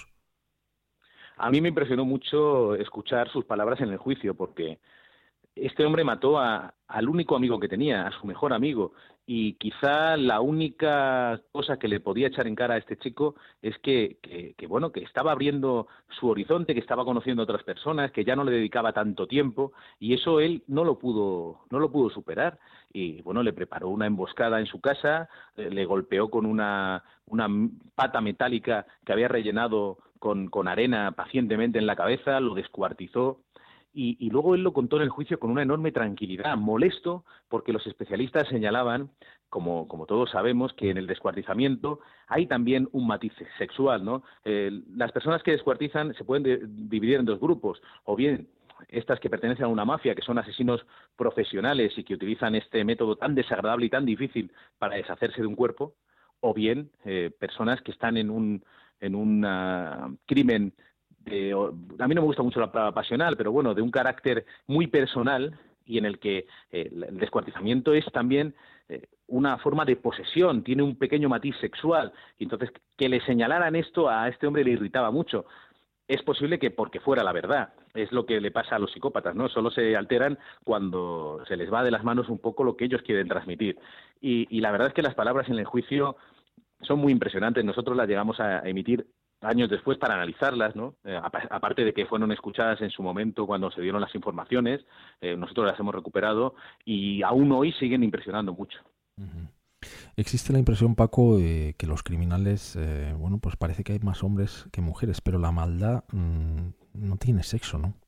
A mí me impresionó mucho escuchar sus palabras en el juicio, porque este hombre mató a, al único amigo que tenía, a su mejor amigo, y quizá la única cosa que le podía echar en cara a este chico es que, que, que, bueno, que estaba abriendo su horizonte, que estaba conociendo a otras personas, que ya no le dedicaba tanto tiempo, y eso él no lo pudo, no lo pudo superar. Y bueno, le preparó una emboscada en su casa, le golpeó con una, una pata metálica que había rellenado con, con arena pacientemente en la cabeza, lo descuartizó. Y, y luego él lo contó en el juicio con una enorme tranquilidad, molesto porque los especialistas señalaban, como, como todos sabemos, que en el descuartizamiento hay también un matiz sexual, ¿no? Eh, las personas que descuartizan se pueden de, dividir en dos grupos, o bien estas que pertenecen a una mafia, que son asesinos profesionales y que utilizan este método tan desagradable y tan difícil para deshacerse de un cuerpo, o bien eh, personas que están en un, en un uh, crimen de, a mí no me gusta mucho la palabra pasional, pero bueno, de un carácter muy personal y en el que eh, el descuartizamiento es también eh, una forma de posesión, tiene un pequeño matiz sexual, y entonces que le señalaran esto a este hombre le irritaba mucho. Es posible que porque fuera la verdad, es lo que le pasa a los psicópatas, ¿no? Solo se alteran cuando se les va de las manos un poco lo que ellos quieren transmitir. Y, y la verdad es que las palabras en el juicio son muy impresionantes. Nosotros las llegamos a emitir años después para analizarlas, ¿no? Eh, aparte de que fueron escuchadas en su momento cuando se dieron las informaciones, eh, nosotros las hemos recuperado y aún hoy siguen impresionando mucho. Uh-huh. Existe la impresión, Paco, eh, que los criminales, eh, bueno, pues parece que hay más hombres que mujeres, pero la maldad mmm, no tiene sexo, ¿no?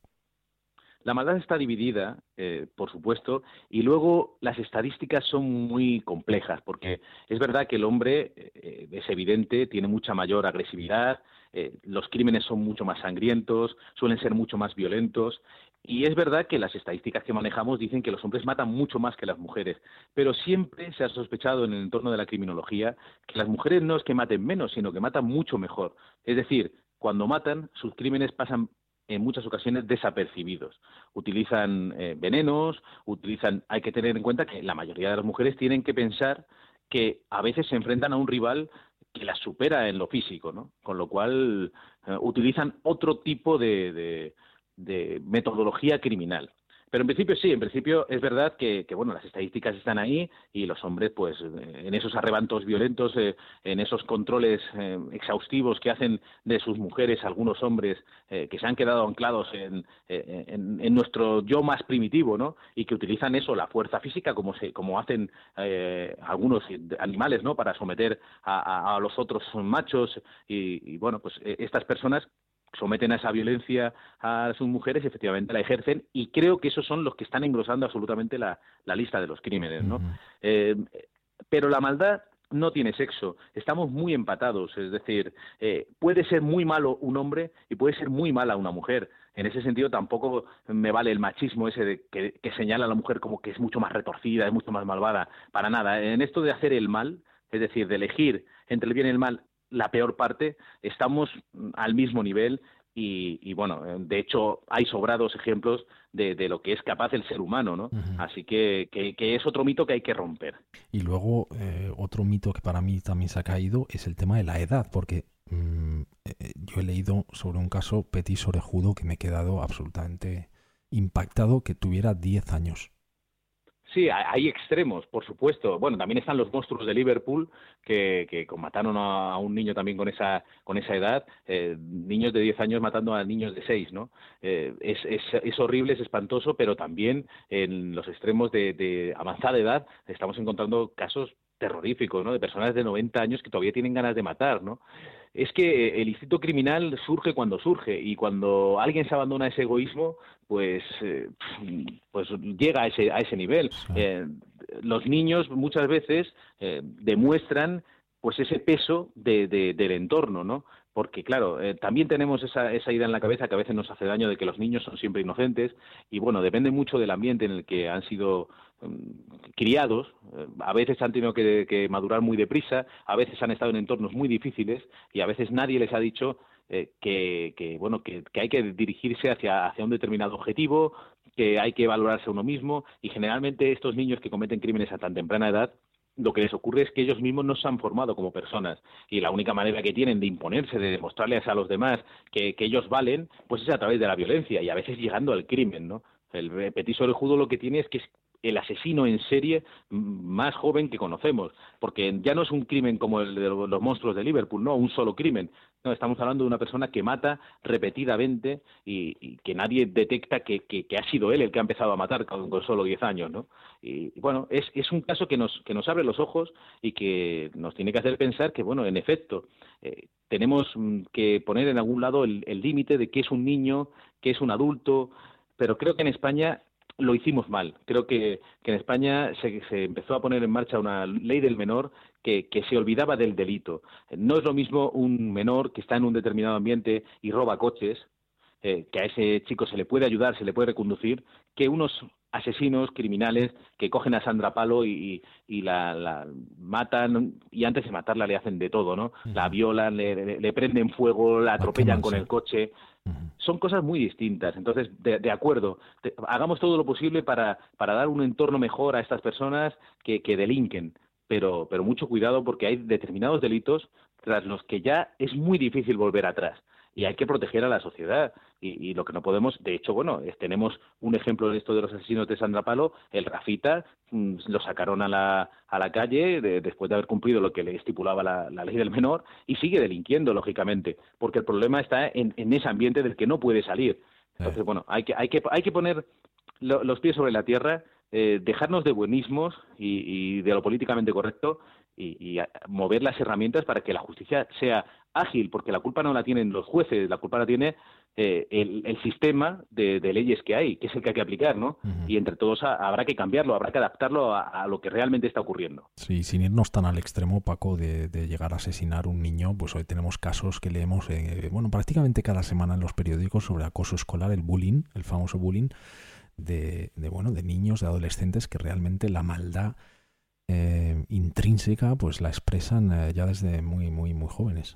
La maldad está dividida, eh, por supuesto, y luego las estadísticas son muy complejas, porque es verdad que el hombre, eh, es evidente, tiene mucha mayor agresividad, eh, los crímenes son mucho más sangrientos, suelen ser mucho más violentos, y es verdad que las estadísticas que manejamos dicen que los hombres matan mucho más que las mujeres, pero siempre se ha sospechado en el entorno de la criminología que las mujeres no es que maten menos, sino que matan mucho mejor. Es decir, cuando matan, sus crímenes pasan en muchas ocasiones desapercibidos. Utilizan eh, venenos, utilizan... Hay que tener en cuenta que la mayoría de las mujeres tienen que pensar que a veces se enfrentan a un rival que las supera en lo físico, ¿no? Con lo cual eh, utilizan otro tipo de, de, de metodología criminal. Pero en principio sí, en principio es verdad que, que bueno, las estadísticas están ahí y los hombres, pues, en esos arrebatos violentos, eh, en esos controles eh, exhaustivos que hacen de sus mujeres algunos hombres eh, que se han quedado anclados en, en, en nuestro yo más primitivo, ¿no? Y que utilizan eso, la fuerza física, como se, como hacen eh, algunos animales, ¿no? Para someter a, a, a los otros machos y, y bueno, pues estas personas someten a esa violencia a sus mujeres y efectivamente la ejercen, y creo que esos son los que están engrosando absolutamente la, la lista de los crímenes, ¿no? Uh-huh. Eh, pero la maldad no tiene sexo, estamos muy empatados, es decir, eh, puede ser muy malo un hombre y puede ser muy mala una mujer. En ese sentido tampoco me vale el machismo ese de que, que señala a la mujer como que es mucho más retorcida, es mucho más malvada, para nada. En esto de hacer el mal, es decir, de elegir entre el bien y el mal, la peor parte, estamos al mismo nivel y, y bueno, de hecho hay sobrados ejemplos de, de lo que es capaz el ser humano, ¿no? Uh-huh. Así que, que, que es otro mito que hay que romper. Y luego eh, otro mito que para mí también se ha caído es el tema de la edad, porque mmm, eh, yo he leído sobre un caso Petit orejudo que me he quedado absolutamente impactado, que tuviera diez años. Sí, hay extremos, por supuesto. Bueno, también están los monstruos de Liverpool que, que mataron a un niño también con esa con esa edad, eh, niños de diez años matando a niños de seis, ¿no? Eh, es, es, es horrible, es espantoso, pero también en los extremos de, de avanzada edad estamos encontrando casos terroríficos, ¿no? De personas de noventa años que todavía tienen ganas de matar, ¿no? Es que el instinto criminal surge cuando surge y cuando alguien se abandona a ese egoísmo, pues, eh, pues llega a ese, a ese nivel. Sí. Eh, los niños muchas veces eh, demuestran pues ese peso de, de, del entorno, ¿no? Porque, claro, eh, también tenemos esa, esa idea en la cabeza que a veces nos hace daño de que los niños son siempre inocentes y, bueno, depende mucho del ambiente en el que han sido um, criados. Eh, a veces han tenido que, que madurar muy deprisa, a veces han estado en entornos muy difíciles y a veces nadie les ha dicho eh, que, que, bueno, que, que hay que dirigirse hacia, hacia un determinado objetivo, que hay que valorarse a uno mismo y, generalmente, estos niños que cometen crímenes a tan temprana edad, lo que les ocurre es que ellos mismos no se han formado como personas y la única manera que tienen de imponerse, de demostrarles a los demás que, que ellos valen, pues es a través de la violencia y a veces llegando al crimen, ¿no? El Petit orejudo lo que tiene es que es el asesino en serie más joven que conocemos, porque ya no es un crimen como el de los monstruos de Liverpool, no, un solo crimen. No, estamos hablando de una persona que mata repetidamente y, y que nadie detecta que, que, que ha sido él el que ha empezado a matar con, con solo diez años, ¿no? Y, y bueno, es, es un caso que nos, que nos abre los ojos y que nos tiene que hacer pensar que, bueno, en efecto, eh, tenemos que poner en algún lado el límite de qué es un niño, qué es un adulto, pero creo que en España lo hicimos mal. Creo que, que en España se, se empezó a poner en marcha una ley del menor que, que se olvidaba del delito. No es lo mismo un menor que está en un determinado ambiente y roba coches eh, que a ese chico se le puede ayudar, se le puede reconducir, que unos asesinos criminales que cogen a Sandra Palo y, y la, la matan, y antes de matarla le hacen de todo, ¿no? Uh-huh. La violan, le, le, le prenden fuego, la atropellan con el coche. Uh-huh. Son cosas muy distintas. Entonces, de, de acuerdo, te, hagamos todo lo posible para, para dar un entorno mejor a estas personas que, que delinquen, pero, pero mucho cuidado, porque hay determinados delitos tras los que ya es muy difícil volver atrás. Y hay que proteger a la sociedad. Y, y lo que no podemos, de hecho, bueno, es, tenemos un ejemplo de esto de los asesinos de Sandra Palo, el Rafita, mmm, lo sacaron a la, a la calle de, después de haber cumplido lo que le estipulaba la, la ley del menor, y sigue delinquiendo, lógicamente, porque el problema está en, en ese ambiente del que no puede salir. Entonces, bueno, hay que, hay que, hay que poner lo, los pies sobre la tierra, eh, dejarnos de buenismos y, y de lo políticamente correcto, y, y mover las herramientas para que la justicia sea ágil, porque la culpa no la tienen los jueces, la culpa la tiene eh, el, el sistema de, de leyes que hay, que es el que hay que aplicar, ¿no? Uh-huh. Y entre todos a, habrá que cambiarlo, habrá que adaptarlo a, a lo que realmente está ocurriendo. Sí, sin irnos tan al extremo, Paco, de, de llegar a asesinar un niño, pues hoy tenemos casos que leemos, eh, bueno, prácticamente cada semana en los periódicos sobre acoso escolar, el bullying, el famoso bullying, de, de bueno, de niños, de adolescentes que realmente la maldad eh, intrínseca, pues la expresan eh, ya desde muy, muy, muy jóvenes.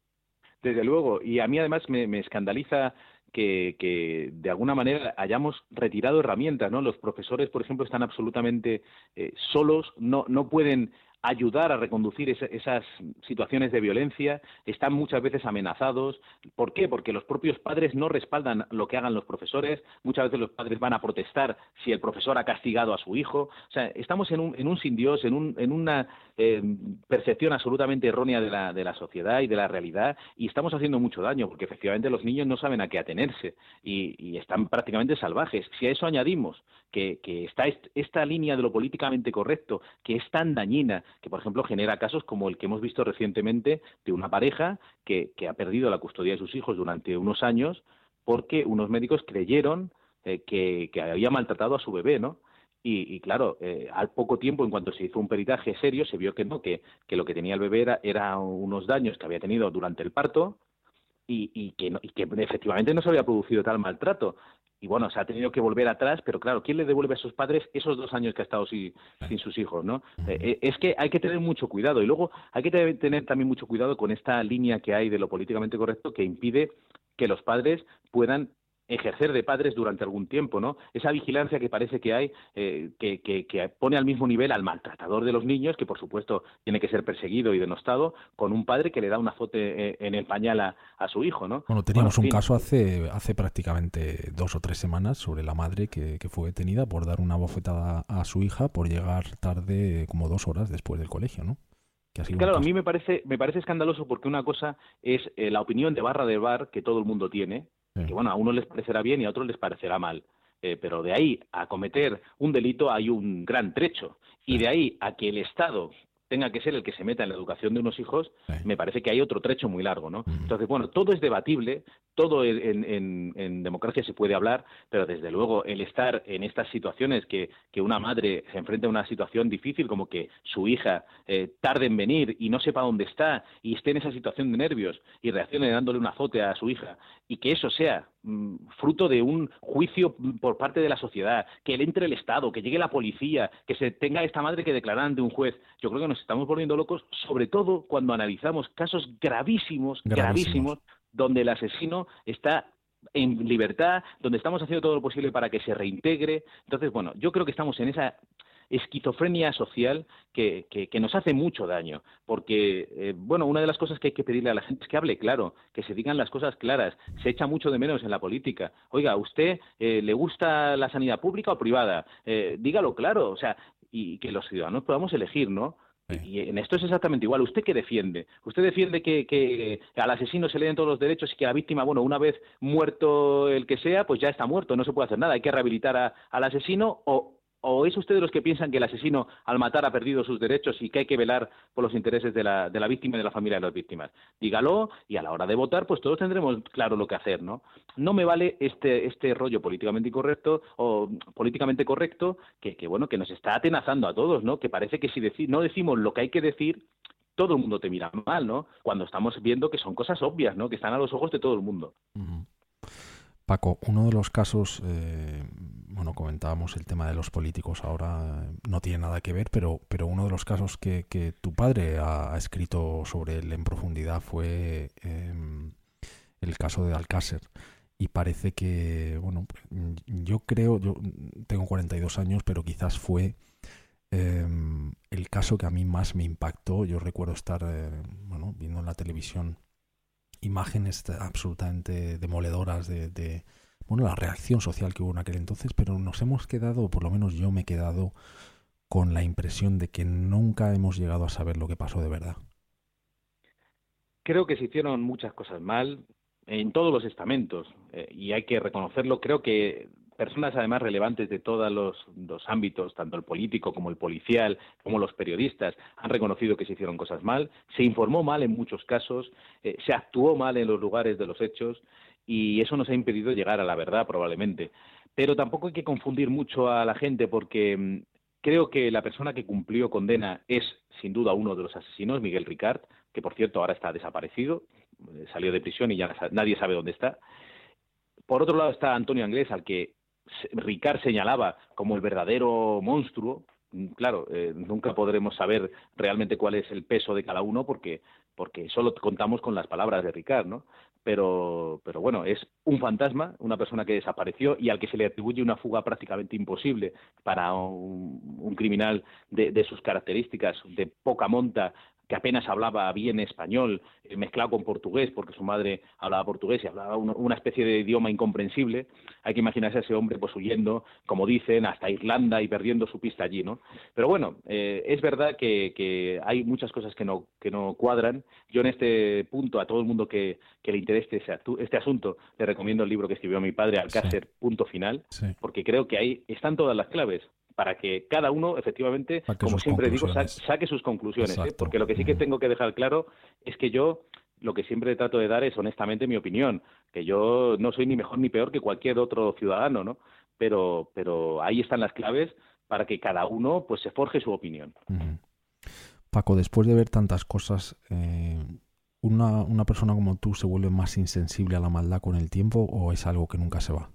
Desde luego, y a mí además me, me escandaliza que, que de alguna manera hayamos retirado herramientas, ¿no? Los profesores, por ejemplo, están absolutamente eh, solos, no, no pueden ayudar a reconducir esa, esas situaciones de violencia, están muchas veces amenazados. ¿Por qué? Porque los propios padres no respaldan lo que hagan los profesores, muchas veces los padres van a protestar si el profesor ha castigado a su hijo. O sea, estamos en un, en un sin Dios, en, un, en una eh, percepción absolutamente errónea de la, de la sociedad y de la realidad, y estamos haciendo mucho daño, porque efectivamente los niños no saben a qué atenerse y, y están prácticamente salvajes. Si a eso añadimos que, que está est- esta línea de lo políticamente correcto, que es tan dañina, que por ejemplo genera casos como el que hemos visto recientemente de una pareja que, que ha perdido la custodia de sus hijos durante unos años porque unos médicos creyeron eh, que, que había maltratado a su bebé, ¿no? Y, y claro, eh, al poco tiempo, en cuanto se hizo un peritaje serio, se vio que no, que, que lo que tenía el bebé era, era unos daños que había tenido durante el parto y, y, que no, y que efectivamente no se había producido tal maltrato. Y bueno, se ha tenido que volver atrás, pero claro, ¿quién le devuelve a sus padres esos dos años que ha estado sin, sin sus hijos, ¿no? Eh, es que hay que tener mucho cuidado, y luego hay que tener también mucho cuidado con esta línea que hay de lo políticamente correcto que impide que los padres puedan ejercer de padres durante algún tiempo, ¿no? Esa vigilancia que parece que hay, eh, que, que, que pone al mismo nivel al maltratador de los niños, que por supuesto tiene que ser perseguido y denostado, con un padre que le da un azote eh, en el pañal a, a su hijo, ¿no? Bueno, teníamos bueno, un caso hace hace prácticamente dos o tres semanas sobre la madre que, que fue detenida por dar una bofetada a su hija por llegar tarde como dos horas después del colegio, ¿no? Que ha sido claro, a mí me parece, me parece escandaloso porque una cosa es eh, la opinión de barra de bar que todo el mundo tiene, sí. Que bueno, a unos les parecerá bien y a otros les parecerá mal, eh, pero de ahí a cometer un delito hay un gran trecho, y de ahí a que el Estado tenga que ser el que se meta en la educación de unos hijos, sí. Me parece que hay otro trecho muy largo, ¿no? Uh-huh. Entonces, bueno, todo es debatible, todo en, en, en democracia se puede hablar, pero desde luego el estar en estas situaciones que, que una madre se enfrenta a una situación difícil, como que su hija eh, tarde en venir y no sepa dónde está y esté en esa situación de nervios y reaccione dándole un azote a su hija, y que eso sea mmm, fruto de un juicio por parte de la sociedad, que le entre el Estado, que llegue la policía, que se tenga esta madre que declarar ante un juez. Yo creo que nos estamos volviendo locos, sobre todo cuando analizamos casos gravísimos, gravísimos, gravísimos donde el asesino está en libertad, donde estamos haciendo todo lo posible para que se reintegre. Entonces, bueno, yo creo que estamos en esa esquizofrenia social que, que, que nos hace mucho daño, porque, eh, bueno, una de las cosas que hay que pedirle a la gente es que hable claro, que se digan las cosas claras. Se echa mucho de menos en la política. Oiga, ¿a usted eh, le gusta la sanidad pública o privada? Eh, dígalo claro, o sea, y que los ciudadanos podamos elegir, ¿no? Y en esto es exactamente igual. ¿Usted qué defiende? ¿Usted defiende que, que al asesino se le den todos los derechos y que a la víctima, bueno, una vez muerto el que sea, pues ya está muerto, no se puede hacer nada, hay que rehabilitar a, al asesino? ¿O, o es usted de los que piensan que el asesino al matar ha perdido sus derechos y que hay que velar por los intereses de la, de la víctima y de la familia de las víctimas? Dígalo, y a la hora de votar, pues todos tendremos claro lo que hacer, ¿no? No me vale este este rollo políticamente incorrecto o políticamente correcto que, que bueno, que nos está atenazando a todos, ¿no? Que parece que si deci- no decimos lo que hay que decir, todo el mundo te mira mal, ¿no? Cuando estamos viendo que son cosas obvias, ¿no? Que están a los ojos de todo el mundo. Uh-huh. Paco, uno de los casos, eh, bueno, comentábamos el tema de los políticos ahora, eh, no tiene nada que ver, pero, pero uno de los casos que, que tu padre ha, ha escrito sobre él en profundidad fue eh, el caso de Alcácer. Y parece que, bueno, yo creo, yo tengo cuarenta y dos años, pero quizás fue eh, el caso que a mí más me impactó. Yo recuerdo estar, eh, bueno, viendo en la televisión imágenes absolutamente demoledoras de, de, bueno, la reacción social que hubo en aquel entonces, pero nos hemos quedado, o por lo menos yo me he quedado, con la impresión de que nunca hemos llegado a saber lo que pasó de verdad. Creo que se hicieron muchas cosas mal en todos los estamentos, eh, y hay que reconocerlo. Creo que personas además relevantes de todos los, los ámbitos, tanto el político como el policial, como los periodistas, han reconocido que se hicieron cosas mal, se informó mal en muchos casos, eh, se actuó mal en los lugares de los hechos, y eso nos ha impedido llegar a la verdad probablemente. Pero tampoco hay que confundir mucho a la gente, porque mmm, creo que la persona que cumplió condena es sin duda uno de los asesinos, Miguel Ricard, que por cierto ahora está desaparecido, eh, salió de prisión y ya nadie sabe dónde está. Por otro lado está Antonio Anglés, al que Ricard señalaba como el verdadero monstruo. Claro, eh, nunca podremos saber realmente cuál es el peso de cada uno porque, porque solo contamos con las palabras de Ricard, ¿no? Pero, pero bueno, es un fantasma, una persona que desapareció y al que se le atribuye una fuga prácticamente imposible para un, un criminal de, de sus características, de poca monta, que apenas hablaba bien español, eh, mezclado con portugués, porque su madre hablaba portugués y hablaba una, una especie de idioma incomprensible. Hay que imaginarse a ese hombre pues huyendo, como dicen, hasta Irlanda y perdiendo su pista allí, ¿no? Pero bueno, eh, es verdad que, que hay muchas cosas que no, que no cuadran. Yo en este punto, a todo el mundo que, que le interese ese, este asunto, le recomiendo el libro que escribió mi padre, Alcácer, sí. Punto final, sí. Porque creo que ahí están todas las claves para que cada uno, efectivamente, como siempre digo, sa saque sus conclusiones, ¿eh? Porque lo que sí que tengo que dejar claro es que yo lo que siempre trato de dar es honestamente mi opinión, que yo no soy ni mejor ni peor que cualquier otro ciudadano, ¿no? Pero, pero ahí están las claves para que cada uno pues se forje su opinión. Uh-huh. Paco, después de ver tantas cosas, eh, ¿una, una persona como tú se vuelve más insensible a la maldad con el tiempo o es algo que nunca se va?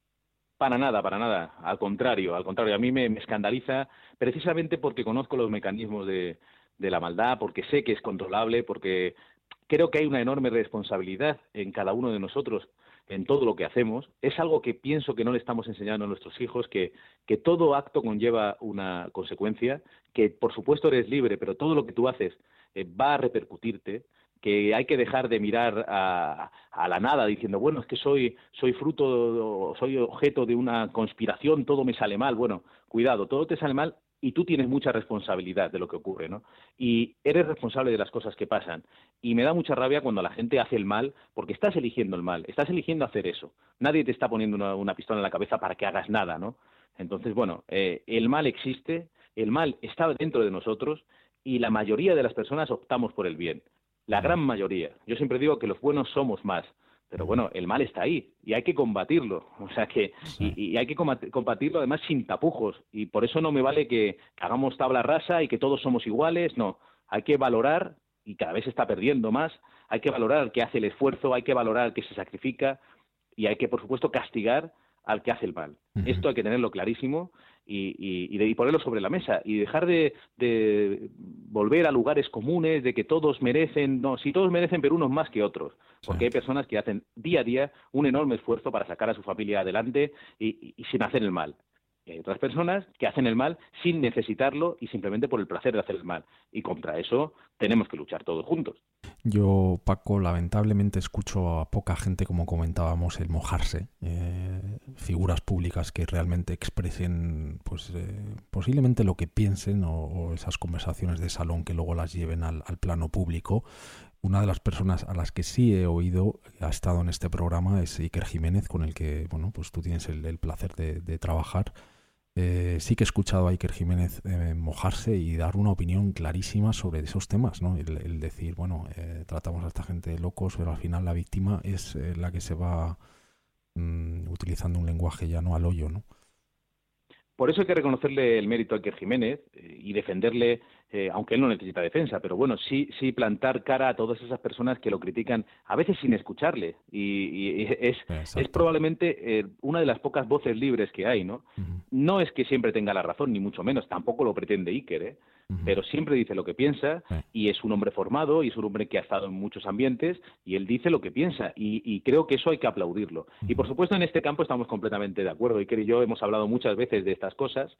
Para nada, para nada. Al contrario, al contrario. A mí me, me escandaliza precisamente porque conozco los mecanismos de, de la maldad, porque sé que es controlable, porque creo que hay una enorme responsabilidad en cada uno de nosotros en todo lo que hacemos. Es algo que pienso que no le estamos enseñando a nuestros hijos, que, que todo acto conlleva una consecuencia, que por supuesto eres libre, pero todo lo que tú haces eh, va a repercutirte, que hay que dejar de mirar a, a la nada diciendo, bueno, es que soy, soy fruto, soy objeto de una conspiración, todo me sale mal. Bueno, cuidado, todo te sale mal y tú tienes mucha responsabilidad de lo que ocurre, ¿no? Y eres responsable de las cosas que pasan. Y me da mucha rabia cuando la gente hace el mal, porque estás eligiendo el mal, estás eligiendo hacer eso. Nadie te está poniendo una, una pistola en la cabeza para que hagas nada, ¿no? Entonces, bueno, eh, el mal existe, el mal está dentro de nosotros y la mayoría de las personas optamos por el bien. La gran mayoría. Yo siempre digo que los buenos somos más, pero bueno, el mal está ahí y hay que combatirlo. O sea que sí. y, y hay que combatirlo además sin tapujos. Y por eso no me vale que hagamos tabla rasa y que todos somos iguales. No, hay que valorar, y cada vez se está perdiendo más, hay que valorar al que hace el esfuerzo, hay que valorar al que se sacrifica y hay que, por supuesto, castigar al que hace el mal. Uh-huh. Esto hay que tenerlo clarísimo y, y, y, de, y ponerlo sobre la mesa y dejar de, de volver a lugares comunes de que todos merecen, no, si todos merecen, pero unos más que otros, porque sí. Hay personas que hacen día a día un enorme esfuerzo para sacar a su familia adelante y, y, y sin hacer el mal. Y hay otras personas que hacen el mal sin necesitarlo y simplemente por el placer de hacer el mal. Y contra eso tenemos que luchar todos juntos. Yo, Paco, lamentablemente escucho a poca gente, como comentábamos, el mojarse. Eh, figuras públicas que realmente expresen pues eh, posiblemente lo que piensen o, o esas conversaciones de salón que luego las lleven al, al plano público. Una de las personas a las que sí he oído, ha estado en este programa, es Iker Jiménez, con el que bueno, pues tú tienes el, el placer de, de trabajar. Eh, sí que he escuchado a Iker Jiménez eh, mojarse y dar una opinión clarísima sobre esos temas, ¿no? El, el decir, bueno, eh, tratamos a esta gente de locos, pero al final la víctima es eh, la que se va mm, utilizando un lenguaje ya no al hoyo, ¿no? Por eso hay que reconocerle el mérito a Iker Jiménez eh, y defenderle eh, aunque él no necesita defensa, pero bueno, sí, sí plantar cara a todas esas personas que lo critican, a veces sin escucharle, y, y es, es probablemente eh, una de las pocas voces libres que hay, ¿no? Uh-huh. No es que siempre tenga la razón, ni mucho menos, tampoco lo pretende Iker, ¿eh? Uh-huh. Pero siempre dice lo que piensa, sí. Y es un hombre formado, y es un hombre que ha estado en muchos ambientes, y él dice lo que piensa, y, y creo que eso hay que aplaudirlo. Uh-huh. Y por supuesto en este campo estamos completamente de acuerdo, Iker y yo hemos hablado muchas veces de estas cosas,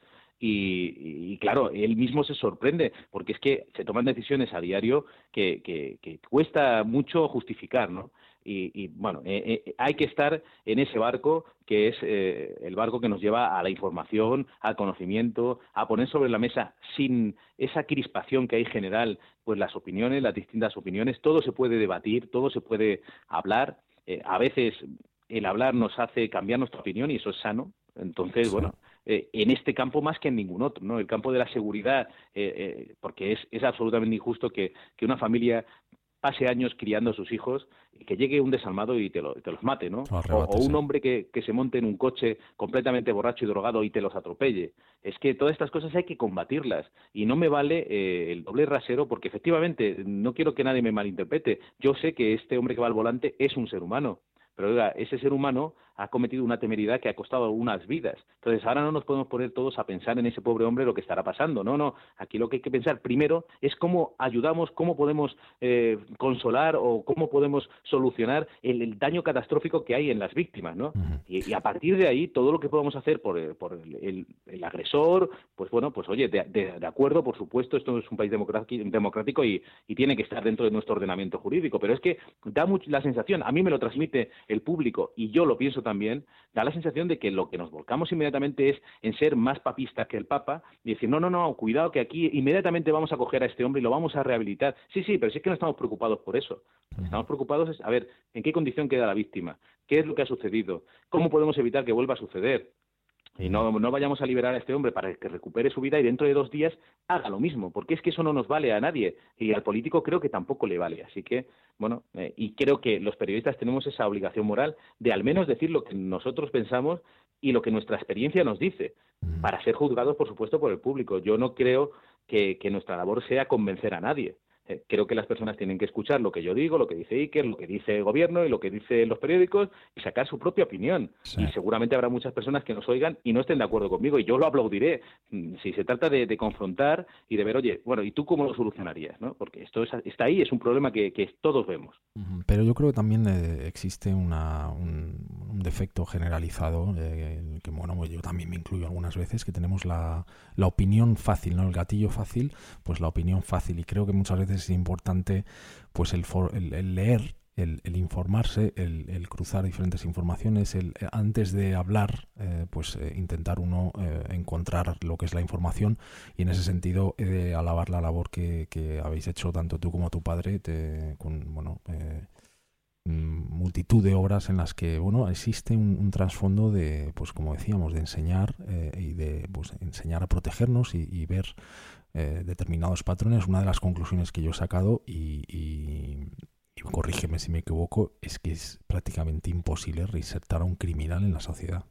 y, y claro, él mismo se sorprende, porque es que se toman decisiones a diario que, que, que cuesta mucho justificar, ¿no? Y, y bueno, eh, eh, hay que estar en ese barco que es eh, el barco que nos lleva a la información, al conocimiento, a poner sobre la mesa sin esa crispación que hay general, pues las opiniones, las distintas opiniones, todo se puede debatir, todo se puede hablar, eh, a veces el hablar nos hace cambiar nuestra opinión y eso es sano, entonces sí. bueno, eh, en este campo más que en ningún otro, ¿no? El campo de la seguridad, eh, eh, porque es, es absolutamente injusto que, que una familia pase años criando a sus hijos y que llegue un desalmado y te, lo, te los mate, ¿no? O, o un hombre que, que se monte en un coche completamente borracho y drogado y te los atropelle. Es que todas estas cosas hay que combatirlas y no me vale eh, el doble rasero porque efectivamente no quiero que nadie me malinterprete. Yo sé que este hombre que va al volante es un ser humano, pero oiga, ese ser humano ha cometido una temeridad que ha costado unas vidas. Entonces, ahora no nos podemos poner todos a pensar en ese pobre hombre lo que estará pasando. No, no. Aquí lo que hay que pensar primero es cómo ayudamos, cómo podemos eh, consolar o cómo podemos solucionar el, el daño catastrófico que hay en las víctimas, ¿no? Uh-huh. Y, y a partir de ahí, todo lo que podamos hacer por, el, por el, el, el agresor, pues bueno, pues oye, de, de, de acuerdo, por supuesto, esto es un país democrático y, y tiene que estar dentro de nuestro ordenamiento jurídico, pero es que da mucho la sensación, a mí me lo transmite el público y yo lo pienso también, da la sensación de que lo que nos volcamos inmediatamente es en ser más papistas que el Papa y decir, no, no, no, cuidado que aquí inmediatamente vamos a coger a este hombre y lo vamos a rehabilitar. Sí, sí, pero sí es que no estamos preocupados por eso. Estamos preocupados es, a ver, ¿en qué condición queda la víctima? ¿Qué es lo que ha sucedido? ¿Cómo podemos evitar que vuelva a suceder? Y no, no vayamos a liberar a este hombre para que recupere su vida y dentro de dos días haga lo mismo, porque es que eso no nos vale a nadie y al político creo que tampoco le vale. Así que, bueno, eh, y creo que los periodistas tenemos esa obligación moral de al menos decir lo que nosotros pensamos y lo que nuestra experiencia nos dice, para ser juzgados, por supuesto, por el público. Yo no creo que, que nuestra labor sea convencer a nadie. Eh, creo que las personas tienen que escuchar lo que yo digo, lo que dice Iker, lo que dice el gobierno y lo que dicen los periódicos y sacar su propia opinión. Sí. Y seguramente habrá muchas personas que nos oigan y no estén de acuerdo conmigo y yo lo aplaudiré. Si se trata de, de confrontar y de ver, oye, bueno, ¿y tú cómo lo solucionarías? ¿No? Porque esto es, está ahí, es un problema que, que todos vemos. Pero yo creo que también eh, existe una, un, un defecto generalizado, eh, que bueno, yo también me incluyo algunas veces, que tenemos la, la opinión fácil, ¿no? El gatillo fácil, pues la opinión fácil. Y creo que muchas veces es importante pues el, for, el, el leer, el, el informarse, el, el cruzar diferentes informaciones, el antes de hablar, eh, pues eh, intentar uno eh, encontrar lo que es la información y en ese sentido he de alabar la labor que, que habéis hecho tanto tú como tu padre te, con bueno eh, multitud de obras en las que bueno existe un, un trasfondo de pues como decíamos de enseñar eh, y de pues enseñar a protegernos y, y ver eh, determinados patrones. Una de las conclusiones que yo he sacado y, y, y corrígeme si me equivoco es que es prácticamente imposible reinsertar a un criminal en la sociedad.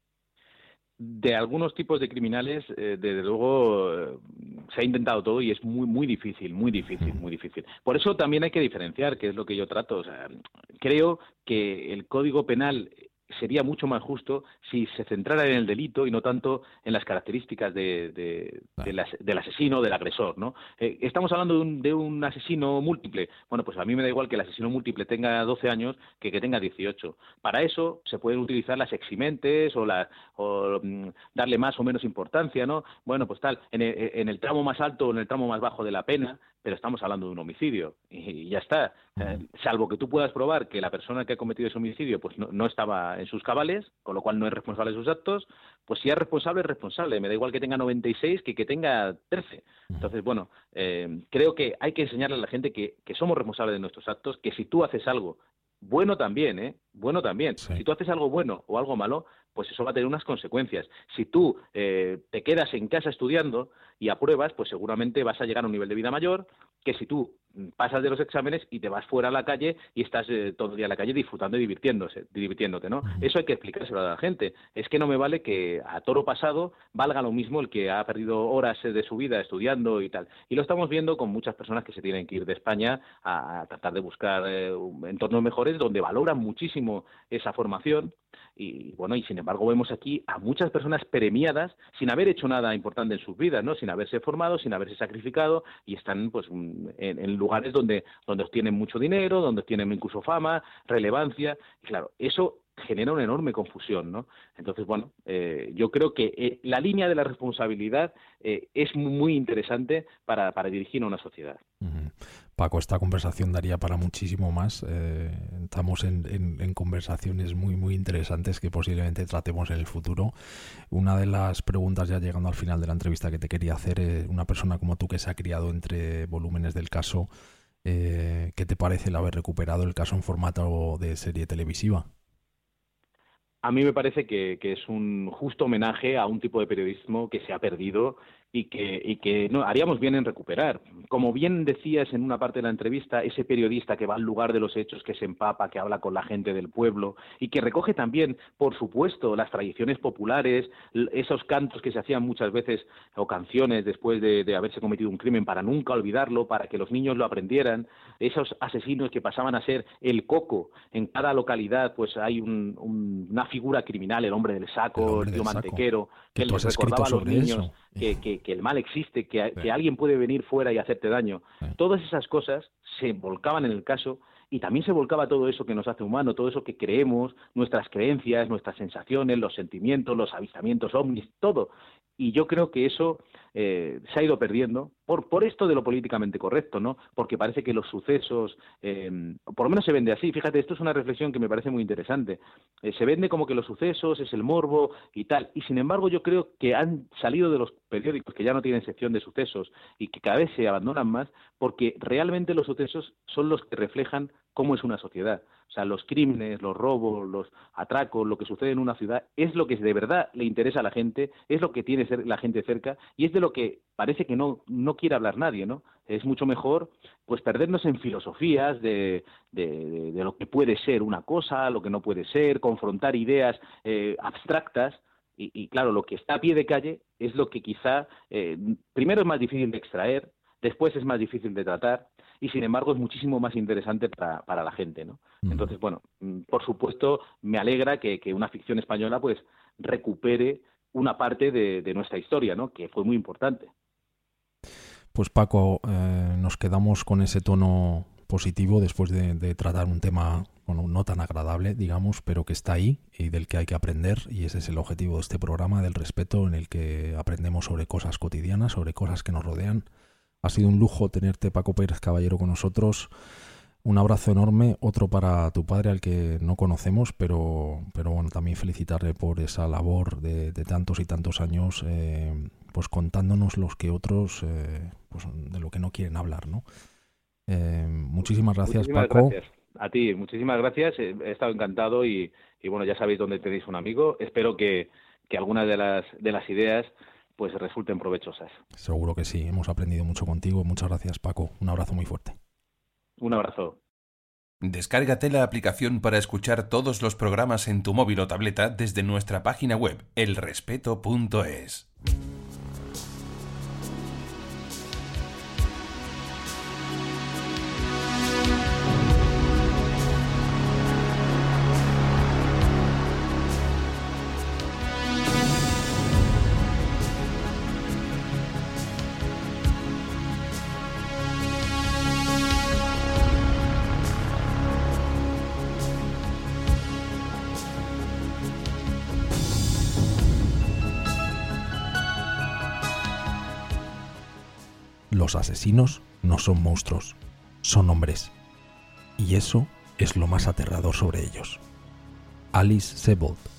De algunos tipos de criminales, eh, desde luego, eh, se ha intentado todo y es muy muy difícil, muy difícil, muy difícil. Por eso también hay que diferenciar, que es lo que yo trato. O sea, creo que el Código Penal sería mucho más justo si se centrara en el delito y no tanto en las características de, de, de las, del asesino, del agresor, ¿no? Eh, estamos hablando de un, de un asesino múltiple. Bueno, pues a mí me da igual que el asesino múltiple tenga doce años que que tenga dieciocho. Para eso se pueden utilizar las eximentes o, la, o mm, darle más o menos importancia, ¿no? Bueno, pues tal, en el, en el tramo más alto o en el tramo más bajo de la pena, pero estamos hablando de un homicidio y ya está. Eh, salvo que tú puedas probar que la persona que ha cometido ese homicidio pues no, no estaba en sus cabales, con lo cual no es responsable de sus actos, pues si es responsable, es responsable. Me da igual que tenga noventa y seis que que tenga trece. Entonces, bueno, eh, creo que hay que enseñarle a la gente que, que somos responsables de nuestros actos, que si tú haces algo bueno también, ¿eh? Bueno también. Sí. Si tú haces algo bueno o algo malo, pues eso va a tener unas consecuencias. Si tú eh, te quedas en casa estudiando y apruebas, pues seguramente vas a llegar a un nivel de vida mayor, que si tú pasas de los exámenes y te vas fuera a la calle y estás eh, todo el día en la calle disfrutando y divirtiéndose, divirtiéndote, ¿no? Uh-huh. Eso hay que explicárselo a la gente. Es que no me vale que a toro pasado valga lo mismo el que ha perdido horas de su vida estudiando y tal. Y lo estamos viendo con muchas personas que se tienen que ir de España a, a tratar de buscar eh, entornos mejores donde valoran muchísimo esa formación. Y bueno, y sin embargo vemos aquí a muchas personas premiadas sin haber hecho nada importante en sus vidas, ¿no? Sin haberse formado, sin haberse sacrificado, y están pues en, en lugares donde, donde obtienen mucho dinero, donde obtienen incluso fama, relevancia. Y claro, eso genera una enorme confusión, ¿no? Entonces, bueno, eh, yo creo que eh, la línea de la responsabilidad eh, es muy interesante para, para dirigir a una sociedad. Uh-huh. Paco, esta conversación daría para muchísimo más. Eh, estamos en, en, en conversaciones muy, muy interesantes que posiblemente tratemos en el futuro. Una de las preguntas, ya llegando al final de la entrevista, que te quería hacer, es una persona como tú que se ha criado entre volúmenes del caso, eh, ¿qué te parece el haber recuperado el caso en formato de serie televisiva? A mí me parece que, que es un justo homenaje a un tipo de periodismo que se ha perdido y que, y que no haríamos bien en recuperar. Como bien decías en una parte de la entrevista, ese periodista que va al lugar de los hechos, que se empapa, que habla con la gente del pueblo y que recoge también, por supuesto, las tradiciones populares, esos cantos que se hacían muchas veces, o canciones después de, de haberse cometido un crimen, para nunca olvidarlo, para que los niños lo aprendieran, esos asesinos que pasaban a ser el coco. En cada localidad pues hay un, un, una figura criminal, el hombre del saco, el tío mantequero, que les recordaba a los niños que, que, que el mal existe, que, sí. que alguien puede venir fuera y hacerte daño. Sí. Todas esas cosas se volcaban en el caso, y también se volcaba todo eso que nos hace humanos, todo eso que creemos, nuestras creencias, nuestras sensaciones, los sentimientos, los avistamientos ovnis, todo. Y yo creo que eso eh, se ha ido perdiendo por, por esto de lo políticamente correcto, ¿no? Porque parece que los sucesos, eh, por lo menos se vende así. Fíjate, esto es una reflexión que me parece muy interesante. Eh, se vende como que los sucesos es el morbo y tal. Y sin embargo yo creo que han salido de los periódicos, que ya no tienen sección de sucesos y que cada vez se abandonan más, porque realmente los sucesos son los que reflejan cómo es una sociedad. O sea, los crímenes, los robos, los atracos, lo que sucede en una ciudad, es lo que de verdad le interesa a la gente, es lo que tiene la gente cerca, y es de lo que parece que no, no quiere hablar nadie, ¿no? Es mucho mejor pues perdernos en filosofías de, de, de, de lo que puede ser una cosa, lo que no puede ser, confrontar ideas eh, abstractas, y, y claro, lo que está a pie de calle es lo que quizá eh, primero es más difícil de extraer, después es más difícil de tratar, y sin embargo es muchísimo más interesante para, para la gente, ¿no? Mm. Entonces, bueno, por supuesto me alegra que, que una ficción española pues recupere una parte de, de nuestra historia, ¿no? Que fue muy importante. Pues Paco, eh, nos quedamos con ese tono positivo después de, de tratar un tema, bueno, no tan agradable, digamos, pero que está ahí y del que hay que aprender, y ese es el objetivo de este programa, del respeto, en el que aprendemos sobre cosas cotidianas, sobre cosas que nos rodean. Ha sido un lujo tenerte, Paco Pérez Caballero, con nosotros. Un abrazo enorme, otro para tu padre, al que no conocemos, pero, pero bueno, también felicitarle por esa labor de, de tantos y tantos años, eh, pues contándonos los que otros, eh, pues de lo que no quieren hablar, ¿no? Eh, muchísimas gracias, muchísimas Paco. Gracias. A ti, muchísimas gracias. He estado encantado y, y bueno, ya sabéis dónde tenéis un amigo. Espero que, que algunas de las, de las ideas pues resulten provechosas. Seguro que sí, hemos aprendido mucho contigo. Muchas gracias, Paco. Un abrazo muy fuerte. Un abrazo. Descárgate la aplicación para escuchar todos los programas en tu móvil o tableta desde nuestra página web, el respeto punto es. Los asesinos no son monstruos, son hombres. Y eso es lo más aterrador sobre ellos. Alice Sebold.